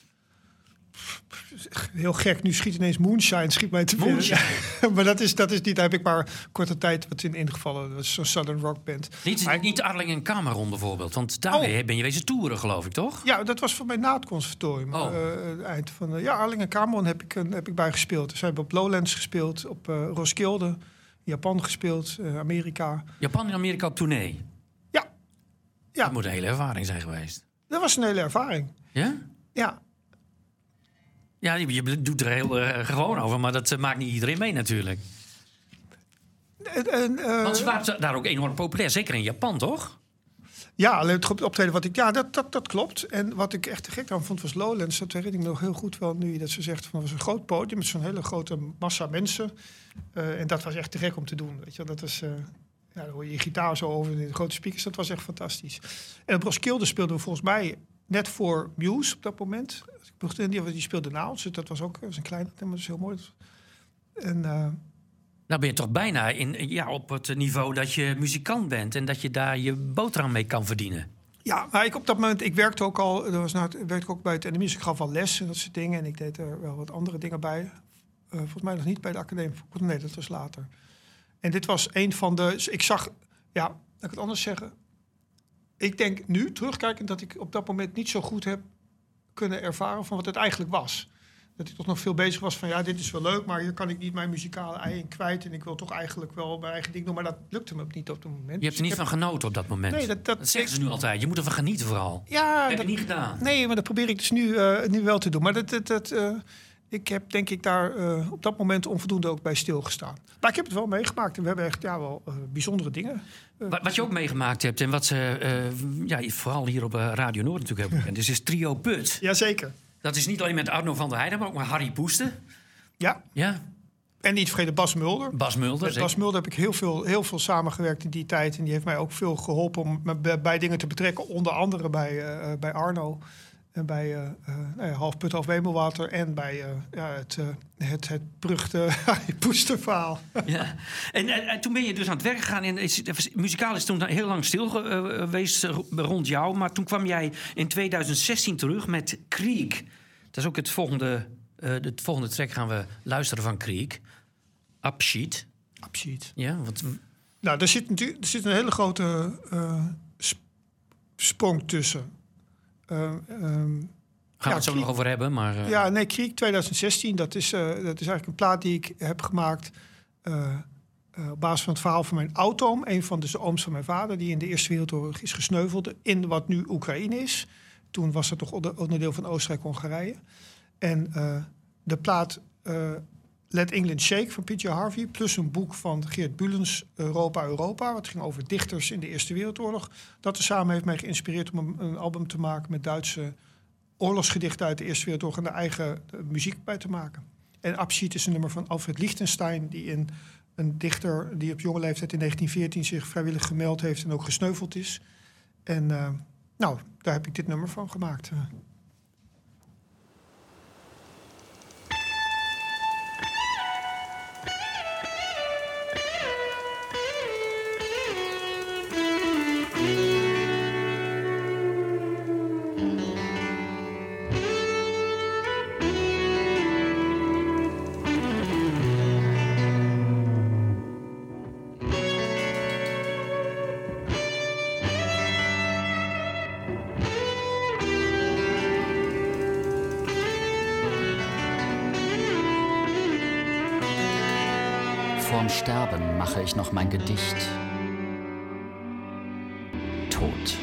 Heel gek, nu schiet ineens Moonshine mij te binnen. Ja. Maar dat is niet, daar heb ik maar korte tijd wat in ingevallen. Dat is zo'n Southern Rock band. Niet Arling en Cameron bijvoorbeeld, want daar ben je wezen toeren, geloof ik, toch? Ja, dat was voor mij na het conservatorium. Eind van, Arling en Cameron heb ik bij gespeeld. Dus we hebben op Lowlands gespeeld, op Roskilde, Japan gespeeld, Amerika. Japan en Amerika op tournee? Ja. Dat moet een hele ervaring zijn geweest. Dat was een hele ervaring. Ja? Ja. Ja, je doet er heel gewoon over, maar dat maakt niet iedereen mee natuurlijk. Want ze waren daar ook enorm populair, zeker in Japan, toch? Ja, alleen het optreden wat ik... Ja, dat klopt. En wat ik echt te gek aan vond was Lowlands. Dat herinner ik me nog heel goed wel nu dat ze zegt... van het was een groot podium met zo'n hele grote massa mensen. En dat was echt te gek om te doen. Weet je? Dat was... dan hoor je je gitaar zo over de grote speakers. Dat was echt fantastisch. En op Roskilde speelden we volgens mij net voor Muse op dat moment. Die speelde na ons. Dat was ook een klein thema, dat is heel mooi. En... Nou ben je toch bijna op het niveau dat je muzikant bent... en dat je daar je boterham mee kan verdienen. Ja, maar op dat moment, ik werkte ook al... werkte ook bij het NMI, dus ik gaf al les en dat soort dingen. En ik deed er wel wat andere dingen bij. Volgens mij nog niet bij de academie. Nee, dat was later. En dit was een van de... Dus ik zag... Ja, laat ik het anders zeggen. Ik denk nu, terugkijkend, dat ik op dat moment niet zo goed heb kunnen ervaren van wat het eigenlijk was. Dat ik toch nog veel bezig was van, dit is wel leuk... maar hier kan ik niet mijn muzikale ei in kwijt... en ik wil toch eigenlijk wel mijn eigen ding doen... maar dat lukte me niet op dat moment. Je hebt er niet van genoten op dat moment? Nee, dat zeggen ze nu altijd. Je moet ervan genieten vooral. Ja, dat heb je niet gedaan. Nee, maar dat probeer ik dus nu wel te doen. Maar ik heb denk ik daar op dat moment onvoldoende ook bij stilgestaan. Maar ik heb het wel meegemaakt en we hebben echt wel bijzondere dingen. Wat je ook meegemaakt hebt en wat ze vooral hier op Radio Noord natuurlijk hebben bekend is Trio Put. Jazeker. Dat is niet alleen met Arno van der Heijden, maar ook met Harry Poester. Ja. En niet vergeten Bas Mulder. Met Bas Mulder heb ik heel veel samengewerkt in die tijd. En die heeft mij ook veel geholpen om me bij dingen te betrekken. Onder andere bij Arno. En bij Half Put, Half Wemelwater. En bij het beruchte Harry Poester verhaal. Ja. En toen ben je dus aan het werk gegaan. En muzikaal is toen heel lang stil geweest rond jou. Maar toen kwam jij in 2016 terug met Creek. Dat is ook het volgende track gaan we luisteren van Creek. Abschied. Ja, wat... Nou, er zit een hele grote sprong tussen. Gaan we het zo nog over hebben, maar... Creek 2016, dat is eigenlijk een plaat die ik heb gemaakt... op basis van het verhaal van mijn oud-oom. Een van de ooms van mijn vader, die in de Eerste Wereldoorlog is gesneuveld... in wat nu Oekraïne is. Toen was dat toch onderdeel van Oostenrijk-Hongarije. En de plaat Let England Shake van P.J. Harvey... plus een boek van Geert Bulens, Europa... wat ging over dichters in de Eerste Wereldoorlog. Dat samen heeft mij geïnspireerd om een album te maken... met Duitse oorlogsgedichten uit de Eerste Wereldoorlog... en de eigen muziek bij te maken. En Abschied is een nummer van Alfred Lichtenstein... die een dichter die op jonge leeftijd in 1914 zich vrijwillig gemeld heeft... en ook gesneuveld is. En daar heb ik dit nummer van gemaakt. Vorm Sterben mache ich noch mein Gedicht. Tod.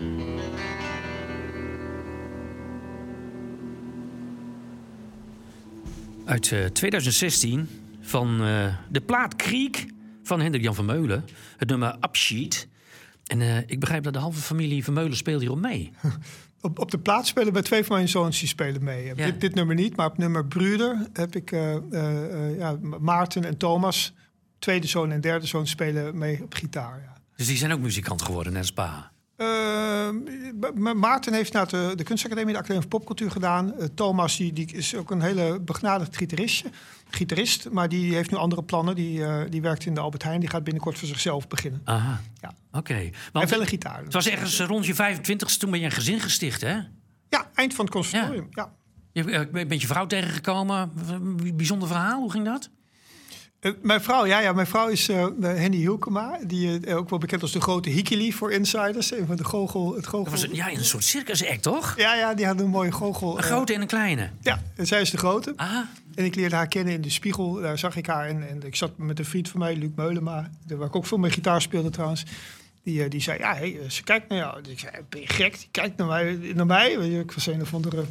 Uit 2016 van de plaat Kriek van Hendrik Jan Vermeulen. Het nummer Abschied. En ik begrijp dat de halve familie Vermeulen speelt hierop mee. Op de plaat spelen bij 2 van mijn zoons die spelen mee. Ja. Dit nummer niet, maar op nummer Bruder heb ik Maarten en Thomas, tweede zoon en derde zoon, spelen mee op gitaar. Ja. Dus die zijn ook muzikant geworden, net als pa. Maarten heeft naar de Kunstacademie, de Academie voor Popcultuur gedaan. Thomas die is ook een hele begnadigd gitarist, maar die heeft nu andere plannen. Die werkt in de Albert Heijn, die gaat binnenkort voor zichzelf beginnen. Aha, Ja. oké. En Want wel een gitaar. het was ergens rond je 25ste, toen ben je een gezin gesticht, hè? Ja, eind van het conservatorium. Ja. Je bent je vrouw tegengekomen. Een bijzonder verhaal, hoe ging dat? Mijn vrouw is Henny Hielkema, die ook wel bekend als de grote Hikili voor insiders. Een van de goochel. Dat was een soort circus-act, toch? Ja, die had een mooie goochel. Een grote en een kleine. Ja, en zij is de grote. Aha. En ik leerde haar kennen in de Spiegel. Daar zag ik haar. En ik zat met een vriend van mij, Luc Meulema, waar ik ook veel mee gitaar speelde trouwens. Die zei, ja, ze kijkt naar jou. Dus ik zei, ben je gek? Die kijkt naar mij. Ik was een of andere,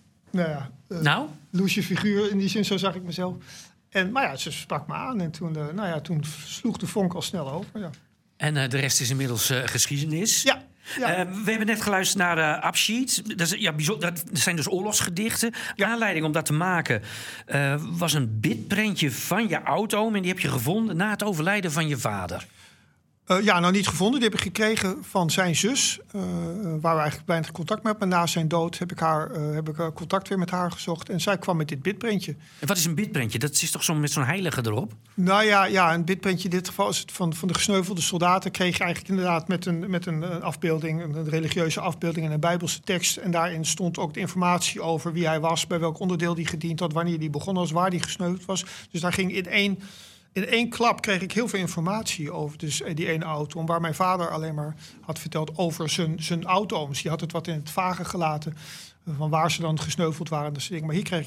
loesje figuur. In die zin, zo zag ik mezelf. Maar ja, ze sprak me aan. En toen sloeg de vonk al snel over. Ja. En de rest is inmiddels geschiedenis. Ja. We hebben net geluisterd naar Abschied. Dat zijn dus oorlogsgedichten. Ja. Aanleiding om dat te maken was een bitprentje van je oud-oom. En die heb je gevonden na het overlijden van je vader. Niet gevonden. Die heb ik gekregen van zijn zus. Waar we eigenlijk bijna contact mee hebben. Maar na zijn dood heb ik contact weer met haar gezocht. En zij kwam met dit bitprentje. En wat is een bitprentje? Dat is toch met zo'n heilige erop? Nou ja, een bitprentje in dit geval is het van de gesneuvelde soldaten. Kreeg je eigenlijk inderdaad met een afbeelding, een religieuze afbeelding en een bijbelse tekst. En daarin stond ook de informatie over wie hij was, bij welk onderdeel hij gediend had, wanneer hij begonnen was, waar hij gesneuveld was. Dus daar ging in één klap kreeg ik heel veel informatie over die ene oud-oom, waar mijn vader alleen maar had verteld over zijn oud-ooms. Die had het wat in het vage gelaten van waar ze dan gesneuveld waren. Dat soort dingen. Maar hier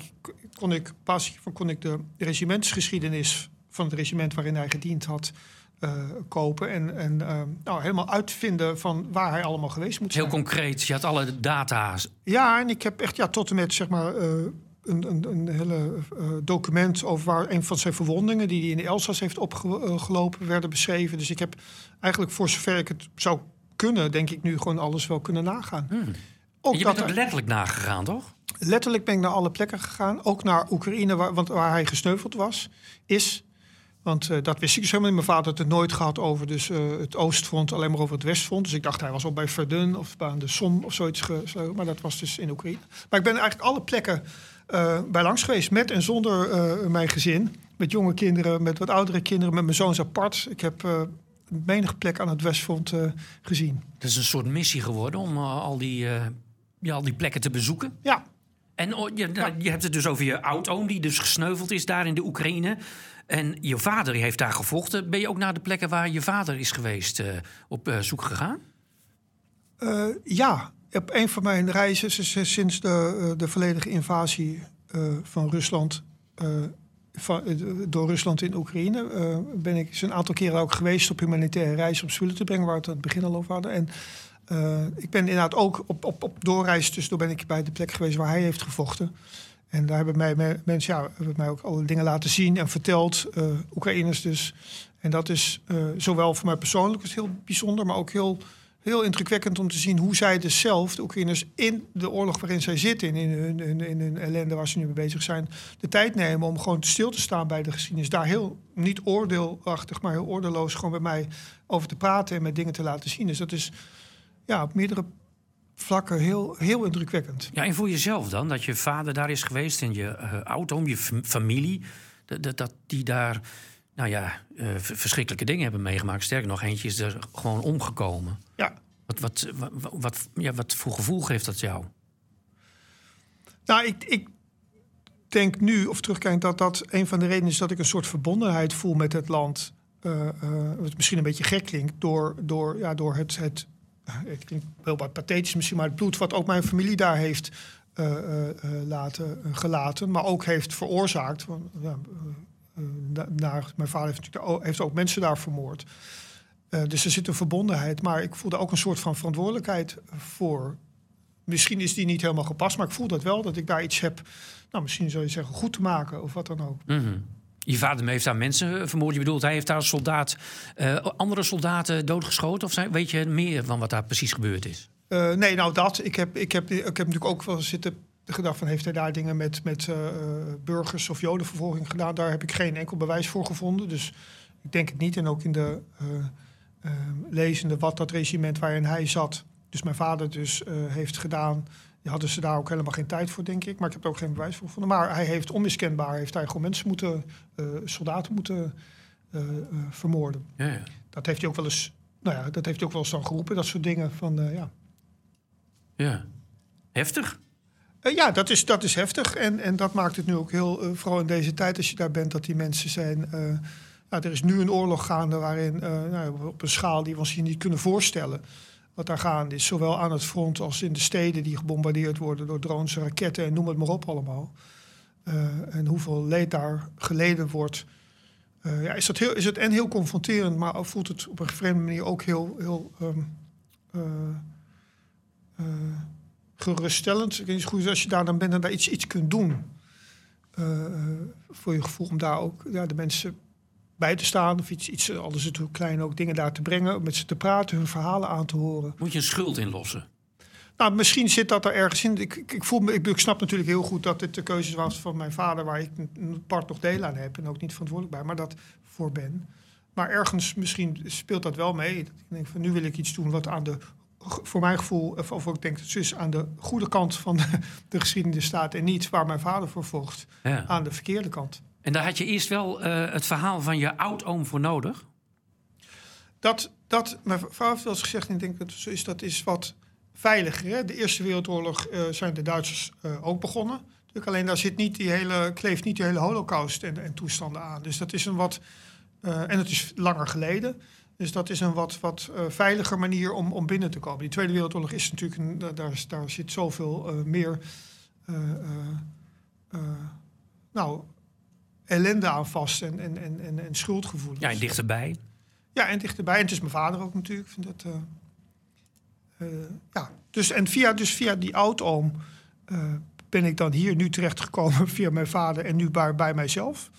kon ik de regimentsgeschiedenis van het regiment waarin hij gediend had kopen. En helemaal uitvinden van waar hij allemaal geweest moet zijn. Heel concreet, je had alle data's. Ja, en ik heb echt tot en met zeg maar een hele document over waar een van zijn verwondingen die hij in de Elzas heeft opgelopen werden beschreven. Dus ik heb eigenlijk voor zover ik het zou kunnen, denk ik nu gewoon alles wel kunnen nagaan. En je bent ook letterlijk nagegaan, toch? Letterlijk ben ik naar alle plekken gegaan. Ook naar Oekraïne, waar hij gesneuveld is. Want dat wist ik dus helemaal niet. Mijn vader had het nooit gehad over het Oostfront, alleen maar over het Westfront. Dus ik dacht hij was al bij Verdun of aan de Somme of zoiets gesneuveld. Maar dat was dus in Oekraïne. Maar ik ben eigenlijk alle plekken bij langs geweest. Met en zonder mijn gezin. Met jonge kinderen, met wat oudere kinderen, met mijn zoons apart. Ik heb menige plek aan het Westfront gezien. Dat is een soort missie geworden om al die plekken te bezoeken. Ja. En je hebt het dus over je oud-oom die dus gesneuveld is daar in de Oekraïne. En je vader heeft daar gevochten. Ben je ook naar de plekken waar je vader is geweest op zoek gegaan? Ja, op een van mijn reizen sinds de volledige invasie van Rusland, door Rusland in Oekraïne, ben ik een aantal keren ook geweest op humanitaire reizen om spullen te brengen, waar we het aan het begin al over hadden. En ik ben inderdaad ook op doorreis tussendoor ben ik bij de plek geweest waar hij heeft gevochten. En daar hebben mensen mij ook alle dingen laten zien en verteld, Oekraïners dus. En dat is zowel voor mij persoonlijk is heel bijzonder, maar ook heel indrukwekkend om te zien hoe zij dus zelf, de Oekraïners, in de oorlog waarin zij zitten, in hun ellende waar ze nu mee bezig zijn, de tijd nemen om gewoon stil te staan bij de geschiedenis. Daar heel, niet oordeelachtig, maar heel oordeelloos gewoon bij mij over te praten en met dingen te laten zien. Dus dat is op meerdere vlakken heel indrukwekkend. Ja, en voor jezelf dan, dat je vader daar is geweest en je oud-oom, je familie, dat die daar verschrikkelijke dingen hebben meegemaakt. Sterker nog, eentje is er gewoon omgekomen. Ja. Wat voor gevoel geeft dat jou? Nou, ik denk nu, of terugkijkend, dat een van de redenen is dat ik een soort verbondenheid voel met het land. Wat misschien een beetje gek klinkt, door het het klinkt wel wat pathetisch misschien, maar het bloed wat ook mijn familie daar heeft gelaten, maar ook heeft veroorzaakt. Mijn vader heeft ook mensen daar vermoord. Dus er zit een verbondenheid. Maar ik voelde ook een soort van verantwoordelijkheid voor. Misschien is die niet helemaal gepast, maar ik voel dat wel. Dat ik daar iets heb, nou, misschien zou je zeggen, goed te maken of wat dan ook. Mm-hmm. Je vader heeft daar mensen vermoord. Je bedoelt, hij heeft daar als andere soldaten doodgeschoten? Of weet je meer van wat daar precies gebeurd is? Nee, nou dat. Ik heb natuurlijk ook wel zitten gedacht van, heeft hij daar dingen met burgers of jodenvervolging gedaan? Daar heb ik geen enkel bewijs voor gevonden. Dus ik denk het niet. En ook in de lezende wat dat regiment waarin hij zat, dus mijn vader dus heeft gedaan, hadden ze daar ook helemaal geen tijd voor, denk ik. Maar ik heb er ook geen bewijs voor gevonden. Maar hij heeft onmiskenbaar, gewoon mensen soldaten moeten vermoorden. Ja. Dat heeft hij ook wel eens, dan geroepen, dat soort dingen van, Ja. Heftig. Ja, dat is heftig. En dat maakt het nu ook heel, vooral in deze tijd als je daar bent, dat die mensen zijn. Er is nu een oorlog gaande waarin op een schaal die we ons hier niet kunnen voorstellen wat daar gaande is. Zowel aan het front als in de steden die gebombardeerd worden door drones, raketten en noem het maar op allemaal. En hoeveel leed daar geleden wordt. Is het heel confronterend, maar voelt het op een vreemde manier ook heel geruststellend. Ik weet niet goed als je daar dan bent en daar iets kunt doen. Voor je gevoel om daar ook de mensen bij te staan. Of iets al is het hoe klein ook, dingen daar te brengen. Met ze te praten, hun verhalen aan te horen. Moet je een schuld inlossen? Nou, misschien zit dat er ergens in. Ik snap natuurlijk heel goed dat dit de keuze was van mijn vader, waar ik een part nog deel aan heb en ook niet verantwoordelijk bij, maar dat voor ben. Maar ergens misschien speelt dat wel mee. Dat ik denk van, nu wil ik iets doen wat aan de, voor mijn gevoel, of ik denk dat het is aan de goede kant van de geschiedenis staat en niet waar mijn vader voor vocht, aan de verkeerde kant. En daar had je eerst wel het verhaal van je oudoom voor nodig? Mijn vader heeft wel eens gezegd, en ik denk dat het zo is, dat is wat veiliger. Hè? De Eerste Wereldoorlog zijn de Duitsers ook begonnen. Alleen daar kleeft niet die hele holocaust en toestanden aan. Dus dat is een wat, en het is langer geleden. Dus dat is een wat veiliger manier om binnen te komen. Die Tweede Wereldoorlog is natuurlijk, daar zit zoveel meer ellende aan vast en schuldgevoelens. Ja, en dichterbij. Ja, en dichterbij. En het is mijn vader ook natuurlijk. Ik vind dat, via die oudoom ben ik dan hier nu terechtgekomen via mijn vader en nu bij mijzelf.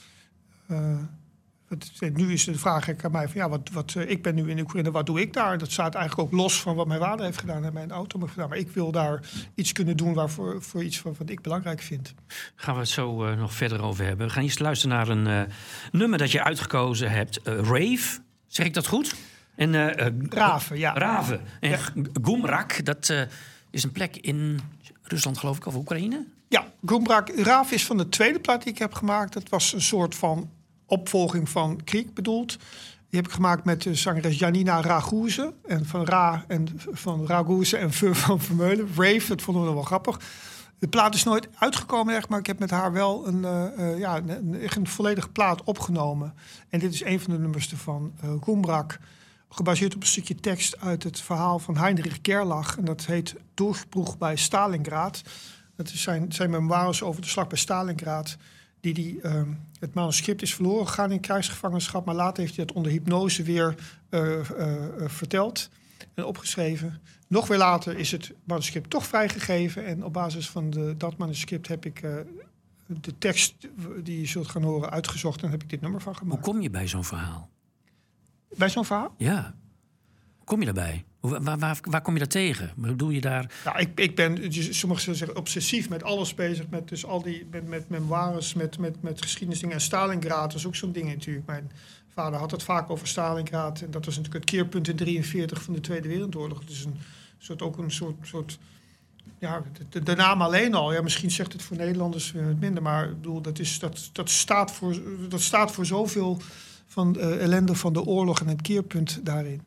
Nu is de vraag aan mij van ik ben nu in Oekraïne, wat doe ik daar? Dat staat eigenlijk ook los van wat mijn vader heeft gedaan en mijn oudoom heeft gedaan. Maar ik wil daar iets kunnen doen voor iets wat ik belangrijk vind. Gaan we het zo nog verder over hebben. We gaan eerst luisteren naar een nummer dat je uitgekozen hebt. Rave, zeg ik dat goed? En Raven, ja. Raven. En Gumrak, dat is een plek in Rusland, geloof ik, of Oekraïne? Ja, Gumrak. Raven is van de tweede plaat die ik heb gemaakt. Dat was een soort van opvolging van Kriek bedoeld. Die heb ik gemaakt met de zangeres Janina Ragouze. En van Ragouze en van Vermeulen. Rave, dat vonden we nog wel grappig. De plaat is nooit uitgekomen echt, maar ik heb met haar wel een volledige plaat opgenomen. En dit is een van de nummers ervan, Gumrak. Gebaseerd op een stukje tekst uit het verhaal van Heinrich Gerlach. En dat heet Durchbruch bij Stalingrad. Dat zijn memoires over de slag bij Stalingrad. Het manuscript is verloren gegaan in krijgsgevangenschap. Maar later heeft hij dat onder hypnose weer verteld en opgeschreven. Nog weer later is het manuscript toch vrijgegeven. En op basis van dat manuscript heb ik de tekst die je zult gaan horen uitgezocht. En heb ik dit nummer van gemaakt. Hoe kom je bij zo'n verhaal? Bij zo'n verhaal? Ja. Hoe kom je daarbij? Waar kom je daar tegen? Hoe doe je daar? Ja, ik ben, sommigen zullen zeggen, obsessief met alles bezig. Met dus al die met memoires, met geschiedenisdingen. En Stalingrad, dat is ook zo'n ding natuurlijk. Mijn vader had het vaak over Stalingrad. En dat was natuurlijk het keerpunt in 1943 van de Tweede Wereldoorlog. Dus een soort de naam alleen al. Ja, misschien zegt het voor Nederlanders minder. Maar ik bedoel, dat staat voor zoveel van ellende van de oorlog en het keerpunt daarin.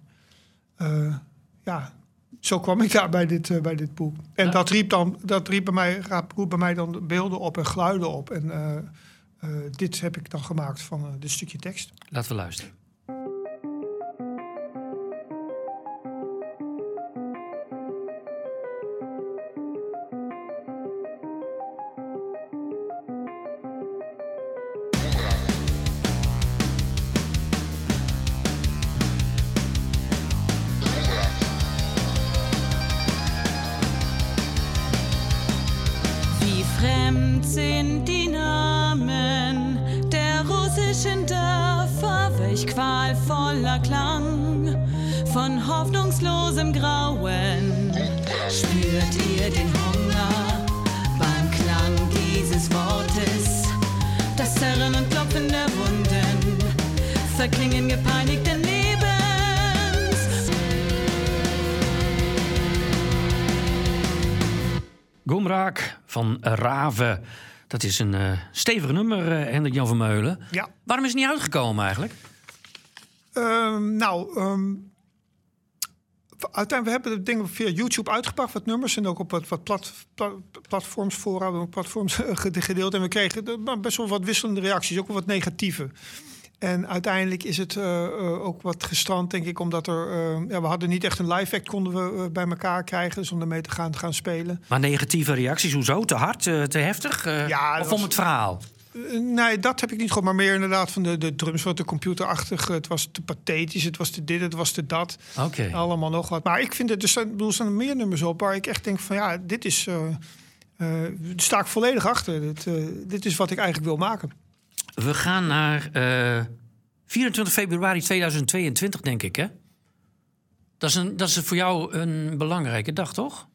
Zo kwam ik daar bij dit boek. En dat riep bij mij dan beelden op en geluiden op. En dit heb ik dan gemaakt van dit stukje tekst. Laten we luisteren. Klang von hoffnungslosem Grauen. Spürt ihr den Hunger beim Klang dieses Wortes? Das Zerren und Klopfen der Wunden, Verklingen gepeinigten Lebens. Gomraak van Rave. Dat is een stevig nummer, Hendrik Jan Vermeulen. Ja. Waarom is het niet uitgekomen eigenlijk? Uiteindelijk, we hebben de dingen via YouTube uitgebracht, wat nummers. En ook op wat platforms, fora, platforms gedeeld. En we kregen best wel wat wisselende reacties, ook wel wat negatieve. En uiteindelijk is het ook wat gestrand, denk ik, omdat we hadden niet echt een live act konden we bij elkaar krijgen, dus om ermee te gaan spelen. Maar negatieve reacties, hoezo? Te hard, te heftig? Of om het verhaal? Nee, dat heb ik niet gehoord, maar meer inderdaad van de drums, wat te computerachtig. Het was te pathetisch, het was te dit, het was te dat. Oké. Allemaal nog wat. Maar ik vind het, er staan meer nummers op waar ik echt denk van ja, dit is, sta ik volledig achter. Dit is wat ik eigenlijk wil maken. We gaan naar 24 februari 2022, denk ik, hè? Dat is voor jou een belangrijke dag, toch?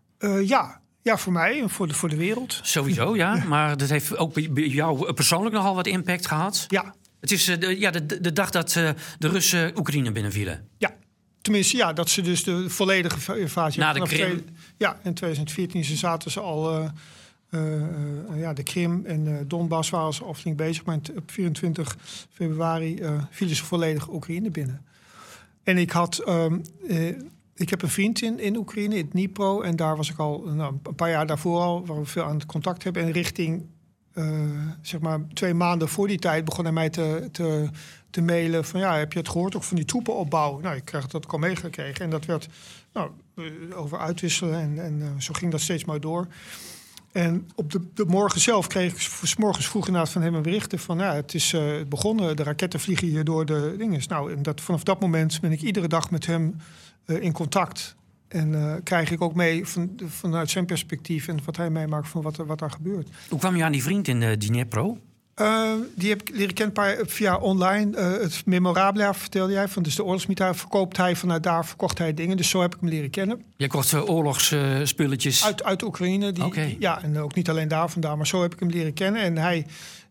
Ja, voor mij en voor de wereld. Sowieso, ja. Maar dat heeft ook bij jou persoonlijk nogal wat impact gehad. Ja. Het is de dag dat de Russen Oekraïne binnenvielen. Ja. Tenminste, ja, dat ze dus de volledige invasie... Na de Krim. In 2014 zaten ze al... de Krim en Donbass waren ze al flink bezig. Maar op 24 februari vielen ze volledig Oekraïne binnen. En ik heb een vriend in Oekraïne, in Dnipro. En daar was ik al een paar jaar daarvoor al, waar we veel aan het contact hebben. En richting, 2 maanden voor die tijd begon hij mij te mailen van heb je het gehoord ook van die troepenopbouw? Nou, ik kreeg dat ook al meegekregen. En dat werd over uitwisselen en zo ging dat steeds maar door. En op de morgen zelf kreeg ik 's morgens vroeg inderdaad van hem een berichten van het is begonnen, de raketten vliegen hier door de dingen. Nou, en vanaf dat moment ben ik iedere dag met hem in contact. En krijg ik ook mee vanuit zijn perspectief en wat hij meemaakt van wat daar gebeurt. Hoe kwam je aan die vriend in Dnipro? Die heb ik leren kennen via online. Het Memorabilia vertelde jij. Dus de oorlogsmilitair verkoopt hij. Vanuit daar verkocht hij dingen. Dus zo heb ik hem leren kennen. Je kocht oorlogsspulletjes? Uit Oekraïne. Ja, en ook niet alleen daar vandaan. Maar zo heb ik hem leren kennen. En hij,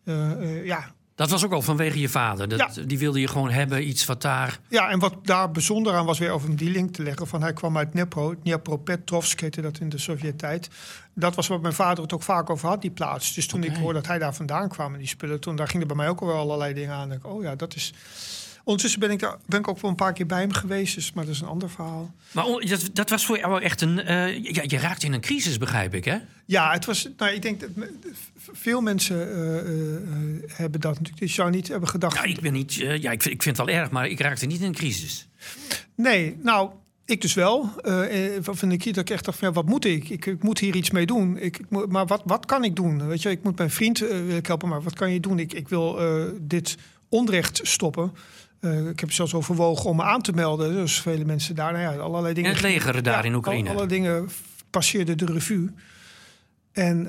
Dat was ook al vanwege je vader. Die wilde je gewoon hebben, iets wat daar... Ja, en wat daar bijzonder aan was weer over die link te leggen. Van hij kwam uit Dnipropetrovsk heette dat in de Sovjet-tijd. Dat was wat mijn vader het ook vaak over had, die plaats. Dus toen ik hoorde dat hij daar vandaan kwam en die spullen... daar gingen er bij mij ook al wel allerlei dingen aan. En dat is... Ondertussen ben ik ook wel een paar keer bij hem geweest, maar dat is een ander verhaal. Maar dat was voor jou echt een... je raakte in een crisis, begrijp ik, hè? Ja, het was... ik denk dat veel mensen hebben dat natuurlijk. Die zou niet hebben gedacht... Nou, ik ben niet... ik vind het wel erg, maar ik raakte niet in een crisis. Nee, ik dus wel. Van de keer dat ik echt dacht van, wat moet ik? Ik moet hier iets mee doen. Maar wat kan ik doen? Weet je, ik moet mijn vriend helpen, maar wat kan je doen? Ik wil dit onrecht stoppen. Ik heb zelfs overwogen om me aan te melden. Dus vele mensen daar, allerlei dingen. En het leger daar in Oekraïne. Alle dingen passeerden de revue. En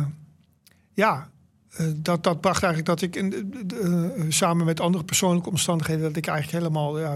dat bracht eigenlijk dat ik samen met andere persoonlijke omstandigheden... dat ik eigenlijk helemaal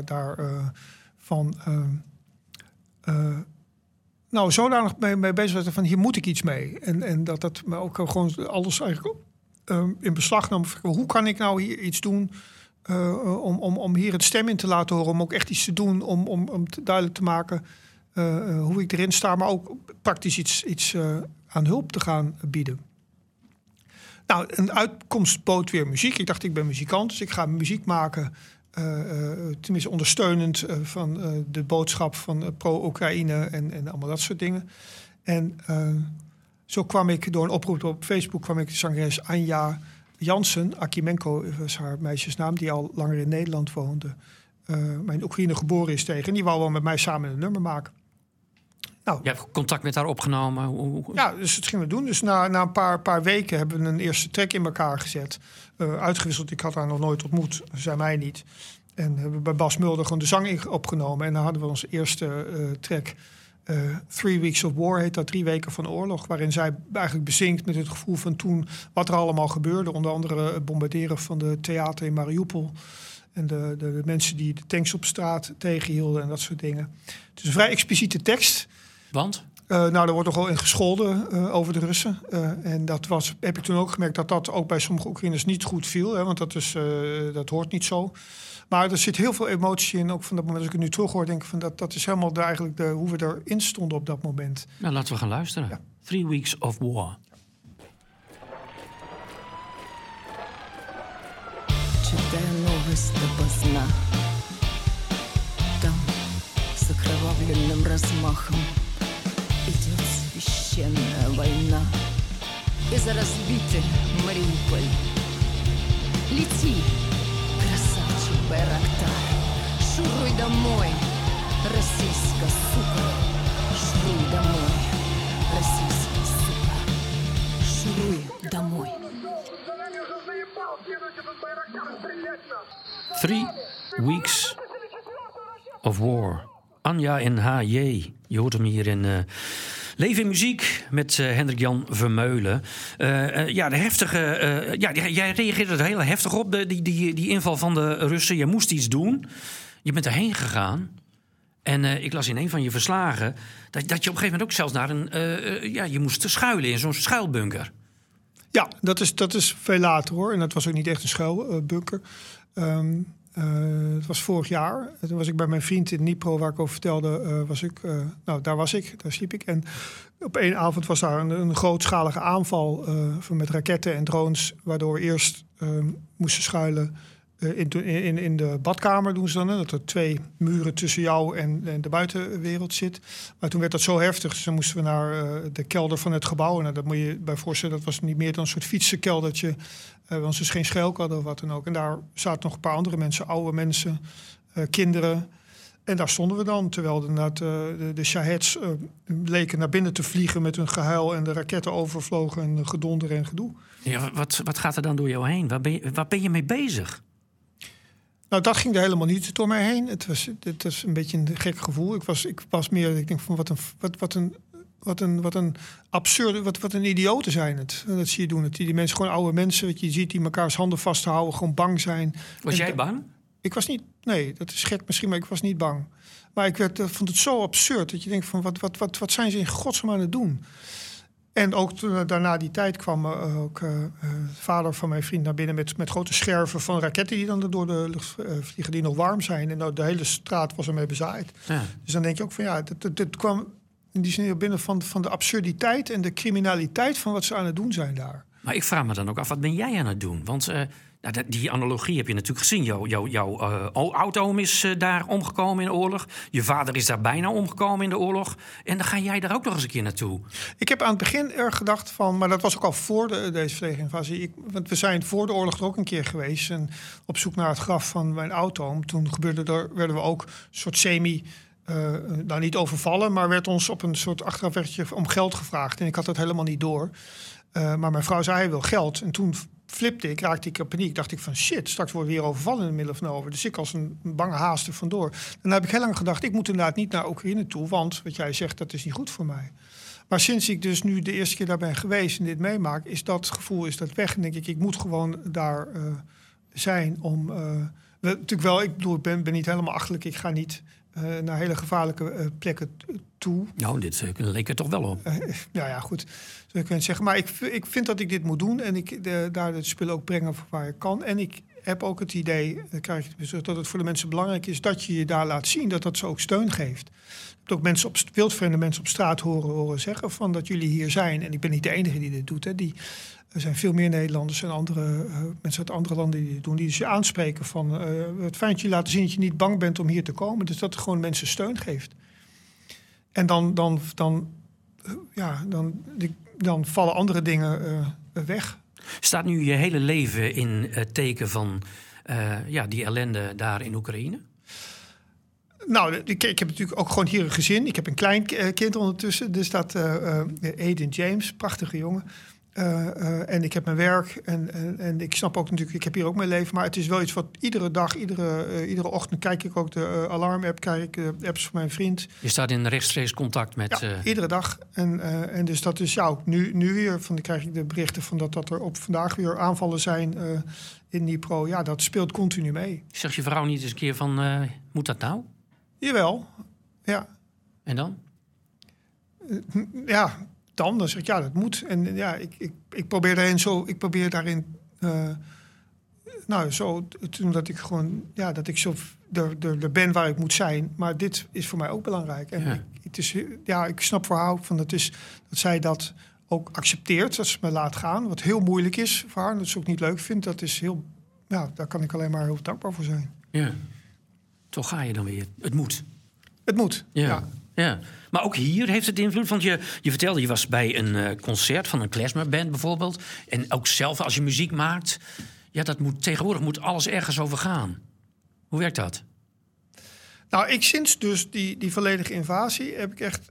zodanig mee bezig was van hier moet ik iets mee. En dat me ook gewoon alles eigenlijk in beslag nam. Hoe kan ik nou hier iets doen... om hier het stem in te laten horen, om ook echt iets te doen, om duidelijk te maken hoe ik erin sta, maar ook praktisch iets aan hulp te gaan bieden. Nou, een uitkomst bood weer muziek. Ik dacht, ik ben muzikant, dus ik ga muziek maken, tenminste ondersteunend van de boodschap van pro-Oekraïne en allemaal dat soort dingen. En zo kwam ik door een oproep op Facebook, de zangeres Anja Jansen, Akimenko was haar meisjesnaam, die al langer in Nederland woonde, maar in Oekraïne geboren is tegen. En die wou wel met mij samen een nummer maken. Nou, je hebt contact met haar opgenomen? Ja, dus dat gingen we doen. Dus na een paar weken hebben we een eerste track in elkaar gezet. Uitgewisseld, ik had haar nog nooit ontmoet, zij mij niet. En hebben we bij Bas Mulder gewoon de zang opgenomen. En dan hadden we onze eerste track... 3 Weeks of War heet dat, 3 weken van oorlog... waarin zij eigenlijk bezinkt met het gevoel van toen... wat er allemaal gebeurde. Onder andere het bombarderen van de theater in Mariupol. En de mensen die de tanks op straat tegenhielden en dat soort dingen. Het is een vrij expliciete tekst. Want? Er wordt nogal in gescholden over de Russen. En heb ik toen ook gemerkt dat ook bij sommige Oekraïners niet goed viel. Hè, want dat hoort niet zo. Maar er zit heel veel emotie in. Ook van dat moment, als ik het nu terug hoor, denk ik van dat is helemaal hoe we erin stonden op dat moment. Nou, laten we gaan luisteren. Ja. 3 Weeks of War. Читая новость допоздна, там с окровавленным размахом идет священная война. И за разбитый Мариуполь лети, красавчик Байрактар, шуруй домой, российская сука, шуруй домой, российская сука, шуруй домой. 3 Weeks of War. Anja en H.J. Je hoort hem hier in Leven in Muziek met Hendrik Jan Vermeulen. De heftige... jij reageerde er heel heftig op, die inval van de Russen. Je moest iets doen. Je bent erheen gegaan. En ik las in een van je verslagen dat je op een gegeven moment ook zelfs naar je moest schuilen in zo'n schuilbunker. Ja, dat is veel later hoor. En dat was ook niet echt een schuilbunker. Het was vorig jaar. Toen was ik bij mijn vriend in Dnipro, waar ik over vertelde. Daar sliep ik. En op één avond was daar een grootschalige aanval met raketten en drones, waardoor we eerst moesten schuilen in de badkamer, doen ze dan. Dat er 2 muren tussen jou en de buitenwereld zit. Maar toen werd dat zo heftig, dus dan moesten we naar de kelder van het gebouw. En dat moet je bij voorstellen, dat was niet meer dan een soort fietsenkeldertje. Want dus geen schuilkelder of wat dan ook. En daar zaten nog een paar andere mensen, oude mensen, kinderen. En daar stonden we dan, terwijl de Shaheds leken naar binnen te vliegen met hun gehuil en de raketten overvlogen en gedonder en gedoe. Ja, wat gaat er dan door jou heen? Waar ben je mee bezig? Nou, dat ging er helemaal niet door mij heen. Het was een beetje een gek gevoel. Ik was meer, ik denk van wat een absurde, wat een idioten zijn het. Dat zie je doen. Die mensen, gewoon oude mensen, wat je ziet, die elkaars handen vasthouden, gewoon bang zijn. Was jij bang? Ik was niet, nee, dat is gek misschien, maar ik was niet bang. Maar ik vond het zo absurd dat je denkt van wat zijn ze in godsnaam aan het doen? En ook daarna die tijd kwam ook de vader van mijn vriend naar binnen met grote scherven van raketten die dan door de lucht vliegen, die nog warm zijn. En de hele straat was ermee bezaaid. Ja. Dus dan denk je ook van dat kwam in die zin binnen van de absurditeit en de criminaliteit van wat ze aan het doen zijn daar. Maar ik vraag me dan ook af, wat ben jij aan het doen? Want die analogie heb je natuurlijk gezien. Jouw oud-oom is daar omgekomen in de oorlog. Je vader is daar bijna omgekomen in de oorlog. En dan ga jij daar ook nog eens een keer naartoe. Ik heb aan het begin erg gedacht van, maar dat was ook al voor deze vleeginvasie. Want we zijn voor de oorlog er ook een keer geweest. En op zoek naar het graf van mijn oud-oom. Toen werden we ook een soort niet overvallen, maar werd ons op een soort achterafwegje om geld gevraagd. En ik had dat helemaal niet door. Maar mijn vrouw zei, hij wil geld. En toen raakte ik in paniek. Dacht ik van shit, straks worden we weer overvallen in de middle of nowhere. Dus ik als een bange haast er vandoor. Dan heb ik heel lang gedacht, ik moet inderdaad niet naar Oekraïne toe. Want wat jij zegt, dat is niet goed voor mij. Maar sinds ik dus nu de eerste keer daar ben geweest en dit meemaak, is dat gevoel weg. En denk ik moet gewoon daar zijn om... natuurlijk wel, ik ben niet helemaal achterlijk. Ik ga niet naar hele gevaarlijke plekken toe. Nou, dit leek er toch wel op. Goed. Zou ik zeggen. Maar ik vind dat ik dit moet doen. En daar de spullen ook brengen waar ik kan. En ik heb ook het idee, dat het voor de mensen belangrijk is dat je je daar laat zien. Dat ze ook steun geeft. Ik heb ook wildvreemde mensen op straat horen zeggen van dat jullie hier zijn. En ik ben niet de enige die dit doet. Hè. Er zijn veel meer Nederlanders en mensen uit andere landen die dit doen. Die dus je aanspreken van het fijn dat je laten zien dat je niet bang bent om hier te komen. Dus dat het gewoon mensen steun geeft. En dan vallen andere dingen weg. Staat nu je hele leven in het teken van die ellende daar in Oekraïne? Nou, ik heb natuurlijk ook gewoon hier een gezin. Ik heb een klein kind ondertussen. Dus dat Aiden James, prachtige jongen. En ik heb mijn werk en ik snap ook natuurlijk, ik heb hier ook mijn leven. Maar het is wel iets wat iedere dag, iedere ochtend kijk ik ook de alarm-app, kijk ik de apps van mijn vriend. Je staat in rechtstreeks contact met... Ja, iedere dag. En dus dat is, ook nu weer, dan krijg ik de berichten van dat er op vandaag weer aanvallen zijn in Dnipro. Ja, dat speelt continu mee. Zegt je vrouw niet eens een keer van, moet dat nou? Jawel, ja. En dan? Dan zeg ik, ja, dat moet. En ja, ik probeer daarin zo te doen dat ik gewoon, ja, dat ik zo er ben waar ik moet zijn. Maar dit is voor mij ook belangrijk. En ik snap voor haar van dat zij dat ook accepteert, dat ze me laat gaan. Wat heel moeilijk is voor haar, dat ze ook niet leuk vindt. Dat is heel, ja, daar kan ik alleen maar heel dankbaar voor zijn. Ja, toch ga je dan weer. Het moet. Het moet, ja. Ja, maar ook hier heeft het invloed. Want je vertelde, je was bij een concert van een klezmerband bijvoorbeeld. En ook zelf als je muziek maakt. Ja, tegenwoordig moet alles ergens over gaan. Hoe werkt dat? Nou, sinds dus die volledige invasie heb ik echt...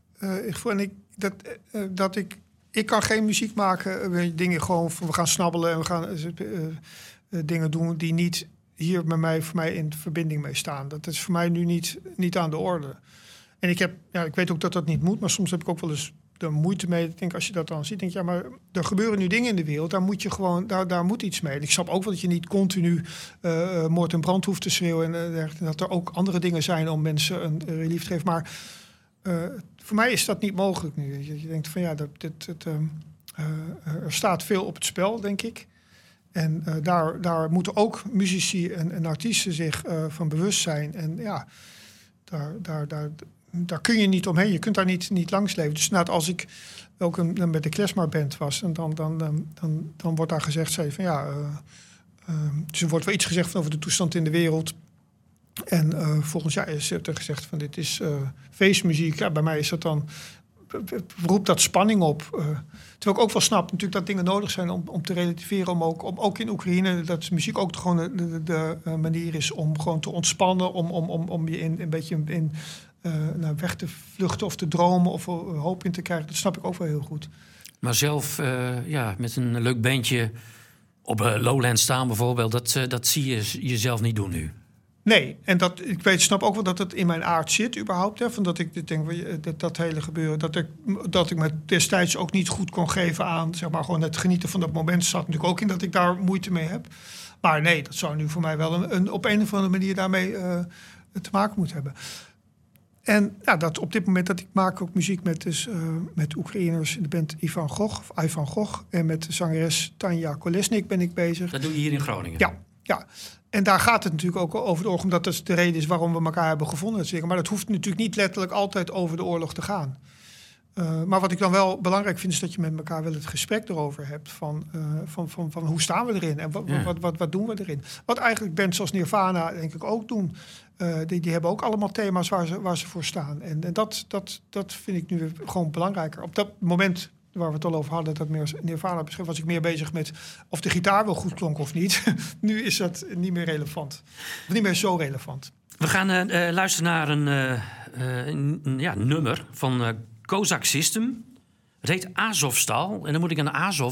Ik kan geen muziek maken. Dingen gewoon van we gaan snabbelen en we gaan dingen doen die niet hier voor mij in verbinding mee staan. Dat is voor mij nu niet aan de orde. En ik weet ook dat dat niet moet, maar soms heb ik ook wel eens de moeite mee. Ik denk, als je dat dan ziet, denk je, ja, maar er gebeuren nu dingen in de wereld. Daar moet je gewoon, daar moet iets mee. En ik snap ook wel dat je niet continu moord en brand hoeft te schreeuwen. En dat er ook andere dingen zijn om mensen een relief te geven. Maar voor mij is dat niet mogelijk nu. Je denkt van ja, er staat veel op het spel, denk ik. En daar moeten ook muzici en artiesten zich van bewust zijn. En ja, daar kun je niet omheen. Je kunt daar niet langs leven. Dus als ik ook met de klezmerband was... en dan wordt daar gezegd... dus er wordt wel iets gezegd over de toestand in de wereld. En volgens is er gezegd van dit is feestmuziek. Ja, bij mij is dat dan... roept dat spanning op. Terwijl ik ook wel snap natuurlijk dat dingen nodig zijn om te relativeren. Om ook in Oekraïne, dat muziek ook gewoon de manier is om gewoon te ontspannen. Om je een beetje weg te vluchten of te dromen of hoop in te krijgen. Dat snap ik ook wel heel goed. Maar zelf met een leuk bandje op Lowland staan bijvoorbeeld, dat zie je jezelf niet doen nu. Nee, en snap ook wel dat het in mijn aard zit überhaupt. Hè, van dat ik denk, dat hele gebeuren... dat ik me destijds ook niet goed kon geven aan... zeg maar gewoon het genieten van dat moment... zat natuurlijk ook in dat ik daar moeite mee heb. Maar nee, dat zou nu voor mij wel op een of andere manier... daarmee te maken moeten hebben. En ja, dat op dit moment dat ik maak ook muziek met Oekraïners... in de band Ivan Gogh... en met de zangeres Tanja Kolesnik ben ik bezig. Dat doe je hier in Groningen? Ja. En daar gaat het natuurlijk ook over de oorlog... omdat dat de reden is waarom we elkaar hebben gevonden. Maar dat hoeft natuurlijk niet letterlijk altijd over de oorlog te gaan. Maar wat ik dan wel belangrijk vind... is dat je met elkaar wel het gesprek erover hebt... van hoe staan we erin en wat doen we erin. Wat eigenlijk bands zoals Nirvana denk ik ook doen. Die hebben ook allemaal thema's waar ze voor staan. En dat vind ik nu gewoon belangrijker. Op dat moment... waar we het al over hadden, dat meer Nirvana beschreef... was ik meer bezig met of de gitaar wel goed klonk of niet. Nu is dat niet meer relevant. Of niet meer zo relevant. We gaan luisteren naar een nummer van Kozak System. Het heet Azovstal. En dan moet ik aan Azov...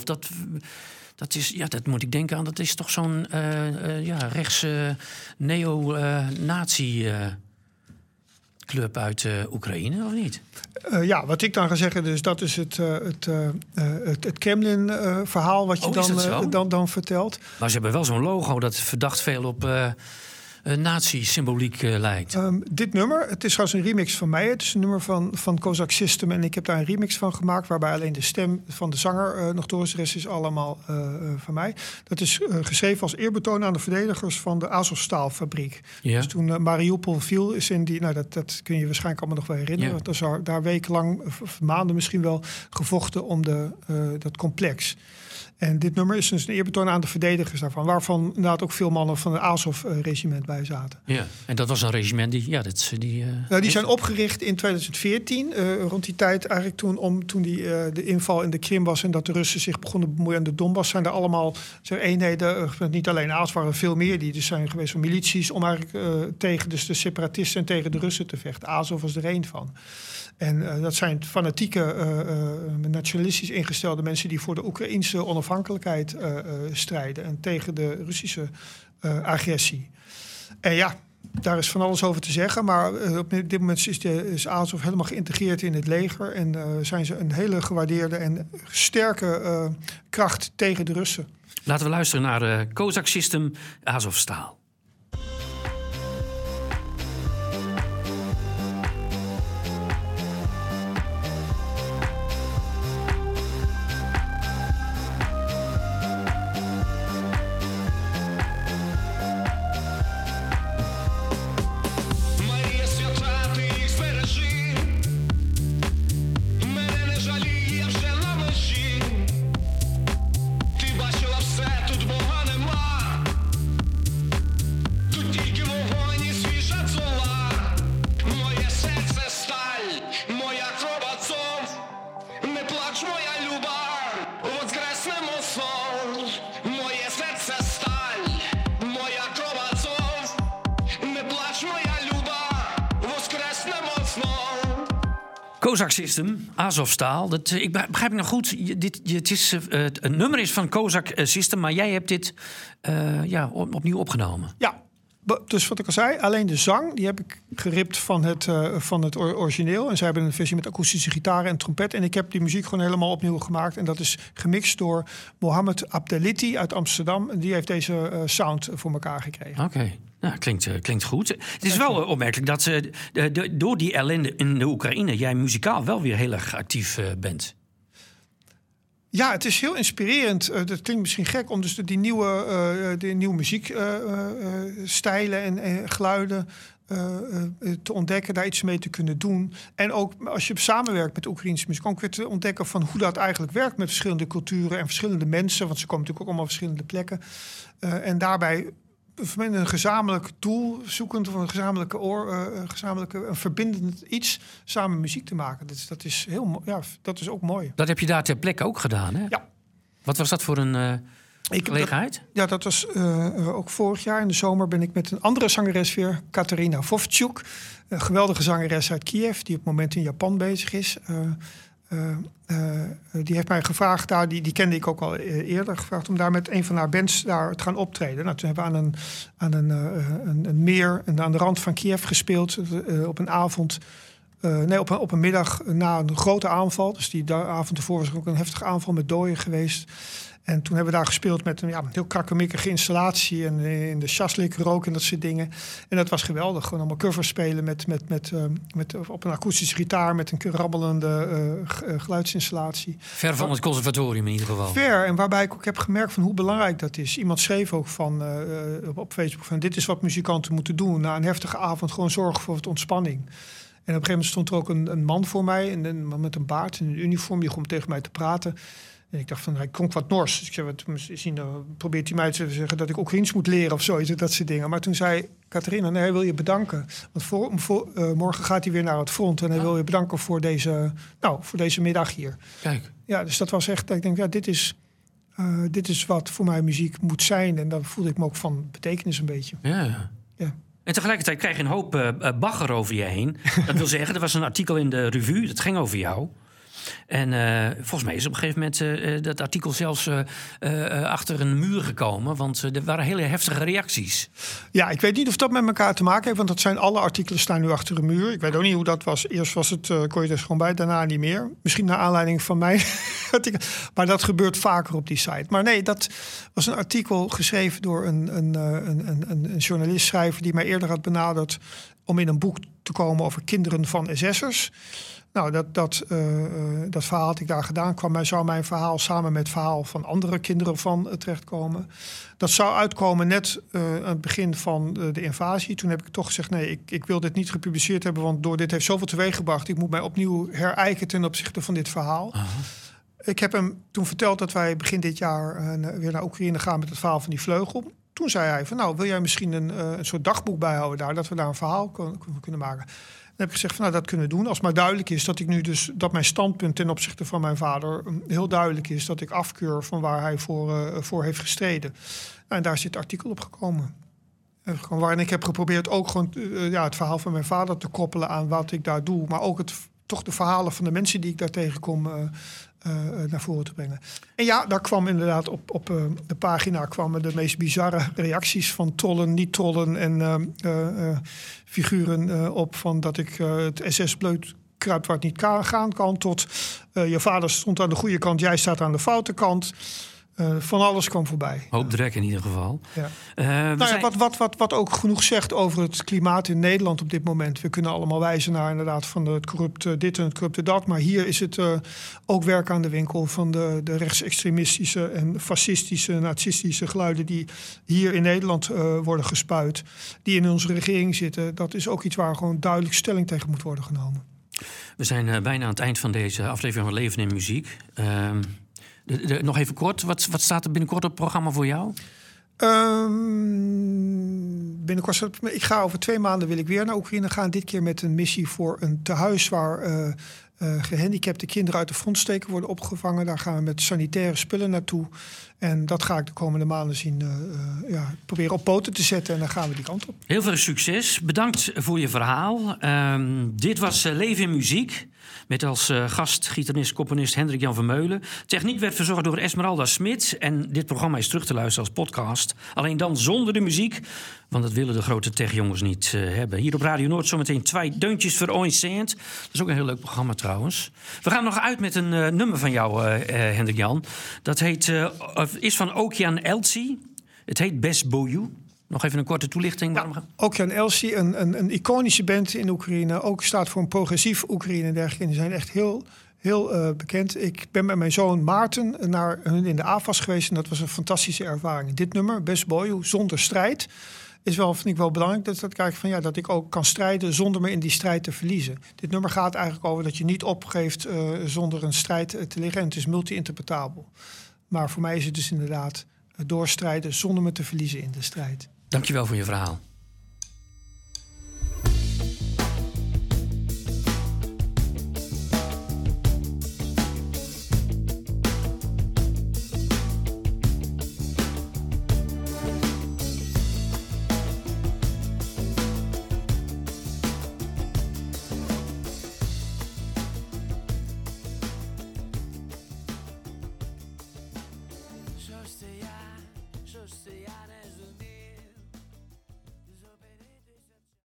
Dat moet ik denken aan... dat is toch zo'n rechtse neo-nazi... club uit Oekraïne, of niet? Wat ik dan ga zeggen, dus dat is het Kremlin-verhaal... wat je dan vertelt. Maar ze hebben wel zo'n logo dat verdacht veel op nazi-symboliek lijkt. Dit nummer, het is trouwens een remix van mij. Het is een nummer van Kozak System... en ik heb daar een remix van gemaakt... waarbij alleen de stem van de zanger nog door is. De rest is allemaal van mij. Dat is geschreven als eerbetoon aan de verdedigers... van de Azovstal-fabriek. Ja. Dus toen Mariupol viel, is in die... Nou, dat kun je waarschijnlijk allemaal nog wel herinneren. Ja. Want er is daar wekenlang, maanden misschien wel... gevochten om dat complex. En dit nummer is dus een eerbetoon aan de verdedigers daarvan... waarvan inderdaad ook veel mannen van het Azov-regiment bij bij zaten. Ja, en dat was een regiment Die zijn opgericht in 2014, rond die tijd eigenlijk toen de inval in de Krim was en dat de Russen zich begonnen bemoeien aan de Donbass, zijn er allemaal eenheden, niet alleen Azov, waren veel meer die dus zijn geweest van milities om eigenlijk tegen dus de separatisten en tegen de Russen te vechten. Azov was er één van. En dat zijn fanatieke, nationalistisch ingestelde mensen die voor de Oekraïnse onafhankelijkheid strijden en tegen de Russische agressie. En ja, daar is van alles over te zeggen, maar op dit moment is Azov helemaal geïntegreerd in het leger en zijn ze een hele gewaardeerde en sterke kracht tegen de Russen. Laten we luisteren naar Kozak System, Azovstal. Kozak System, Azovstal. Ik begrijp ik nog goed. Het nummer is van Kozak System, maar jij hebt dit opnieuw opgenomen. Ja, dus wat ik al zei, alleen de zang die heb ik geript van het origineel. En zij hebben een versie met akoestische gitaar en trompet. En ik heb die muziek gewoon helemaal opnieuw gemaakt. En dat is gemixt door Mohammed Abdeliti uit Amsterdam. En die heeft deze sound voor elkaar gekregen. Oké. Nou, klinkt goed. Het is wel opmerkelijk dat door die ellende in de Oekraïne jij muzikaal wel weer heel erg actief bent. Ja, het is heel inspirerend. Dat klinkt misschien gek om dus die nieuwe muziekstijlen en geluiden te ontdekken, daar iets mee te kunnen doen. En ook als je samenwerkt met Oekraïnse muziek, ook weer te ontdekken van hoe dat eigenlijk werkt met verschillende culturen en verschillende mensen, want ze komen natuurlijk ook allemaal op verschillende plekken. En daarbij een gezamenlijk doel zoekend of een gezamenlijke een verbindend iets samen muziek te maken. Dat is ook mooi. Dat heb je daar ter plekke ook gedaan, hè? Ja. Wat was dat voor een gelegenheid? Dat was ook vorig jaar in de zomer ben ik met een andere zangeres weer, Katarina Vovchuk, een geweldige zangeres uit Kiev die op het moment in Japan bezig is. Die heeft mij gevraagd, die kende ik ook al eerder, gevraagd om daar met een van haar bands daar te gaan optreden. Nou, toen hebben we aan een meer en aan de rand van Kiev gespeeld op een avond. Op een middag na een grote aanval. Dus die avond ervoor was ook een heftige aanval met doden geweest. En toen hebben we daar gespeeld met een heel krakkemikkige installatie en in de shaslik rook en dat soort dingen. En dat was geweldig. Gewoon allemaal covers spelen met op een akoestische gitaar met een rabbelende geluidsinstallatie. Ver van het conservatorium in ieder geval. Ver, en waarbij ik ook heb gemerkt van hoe belangrijk dat is. Iemand schreef ook op Facebook van dit is wat muzikanten moeten doen. Na een heftige avond gewoon zorgen voor wat ontspanning. En op een gegeven moment stond er ook een man voor mij, een man met een baard en een uniform, die begon tegen mij te praten. En ik dacht van, hij klonk wat Nors. Dus ik zei, probeert hij mij te zeggen dat ik Oekraïens moet leren of zoiets, dat soort dingen. Maar toen zei Katarina, nee, hij wil je bedanken. Want morgen gaat hij weer naar het front en hij wil je bedanken voor deze middag hier. Kijk. Ja, dus dat was echt, ik denk, dit is wat voor mij muziek moet zijn. En dan voelde ik me ook van betekenis een beetje. Ja. En tegelijkertijd krijg je een hoop bagger over je heen. Dat wil zeggen, er was een artikel in de revue, dat ging over jou. En volgens mij is op een gegeven moment dat artikel zelfs achter een muur gekomen. Want er waren hele heftige reacties. Ja, ik weet niet of dat met elkaar te maken heeft. Want dat zijn alle artikelen staan nu achter een muur. Ik weet ook niet hoe dat was. Eerst was het, kon je er gewoon bij, daarna niet meer. Misschien naar aanleiding van mijn artikel. Maar dat gebeurt vaker op die site. Maar nee, dat was een artikel geschreven door een journalist-schrijver die mij eerder had benaderd om in een boek te komen over kinderen van SS'ers. Nou, dat verhaal had ik daar gedaan. Zou mijn verhaal samen met het verhaal van andere kinderen van terechtkomen. Dat zou uitkomen net aan het begin van de invasie. Toen heb ik toch gezegd, nee, ik wil dit niet gepubliceerd hebben, want door dit heeft zoveel teweeggebracht. Ik moet mij opnieuw herijken ten opzichte van dit verhaal. Uh-huh. Ik heb hem toen verteld dat wij begin dit jaar weer naar Oekraïne gaan met het verhaal van die vleugel. toen zei hij van, nou, wil jij misschien een soort dagboek bijhouden daar, dat we daar een verhaal kunnen maken. Dan heb ik gezegd van, nou, dat kunnen we doen. Als maar duidelijk is dat ik nu dus dat mijn standpunt ten opzichte van mijn vader heel duidelijk is, dat ik afkeur van waar hij voor heeft gestreden. En daar is dit artikel op gekomen. Waarin ik heb geprobeerd ook gewoon het verhaal van mijn vader te koppelen aan wat ik daar doe, maar ook toch de verhalen van de mensen die ik daar tegenkom naar voren te brengen. En ja, daar kwam inderdaad op de pagina kwamen de meest bizarre reacties van trollen, niet-trollen en figuren op van dat ik het SS-bleut kruip waar het niet gaan kan, tot je vader stond aan de goede kant, jij staat aan de foute kant. Van alles kwam voorbij. Hoop drek in ieder geval. Ja. Wat ook genoeg zegt over het klimaat in Nederland op dit moment. We kunnen allemaal wijzen naar inderdaad van het corrupte dit en het corrupte dat. Maar hier is het ook werk aan de winkel van de rechtsextremistische en fascistische, nazistische geluiden die hier in Nederland worden gespuit. Die in onze regering zitten. Dat is ook iets waar gewoon duidelijk stelling tegen moet worden genomen. We zijn bijna aan het eind van deze aflevering van Leven in Muziek. Nog even kort, wat staat er binnenkort op het programma voor jou? Binnenkort, ik ga over 2 maanden wil ik weer naar Oekraïne gaan. Dit keer met een missie voor een tehuis waar gehandicapte kinderen uit de frontsteken worden opgevangen. Daar gaan we met sanitaire spullen naartoe. En dat ga ik de komende maanden zien proberen op poten te zetten. En dan gaan we die kant op. Heel veel succes. Bedankt voor je verhaal. Dit was Leven in Muziek. Met als gast, gitarist, componist Hendrik-Jan Vermeulen. Techniek werd verzorgd door Esmeralda Smit. En dit programma is terug te luisteren als podcast. Alleen dan zonder de muziek. Want dat willen de grote techjongens niet hebben. Hier op Radio Noord zometeen 2 deuntjes voor Oinsend. Dat is ook een heel leuk programma trouwens. We gaan nog uit met een nummer van jou, Hendrik-Jan. Dat is van Okean Elzy. Het heet Best Boyu. Nog even een korte toelichting. Ja, Okean Elzy, een iconische band in Oekraïne. Ook staat voor een progressief Oekraïne en dergelijke. Die zijn echt heel bekend. Ik ben met mijn zoon Maarten naar hun in de AFAS geweest. En dat was een fantastische ervaring. Dit nummer, Best Boyu, zonder strijd, vind ik wel belangrijk. Dat ik ook kan strijden zonder me in die strijd te verliezen. Dit nummer gaat eigenlijk over dat je niet opgeeft zonder een strijd te liggen. En het is multi-interpretabel. Maar voor mij is het dus inderdaad doorstrijden zonder me te verliezen in de strijd. Dankjewel voor je verhaal.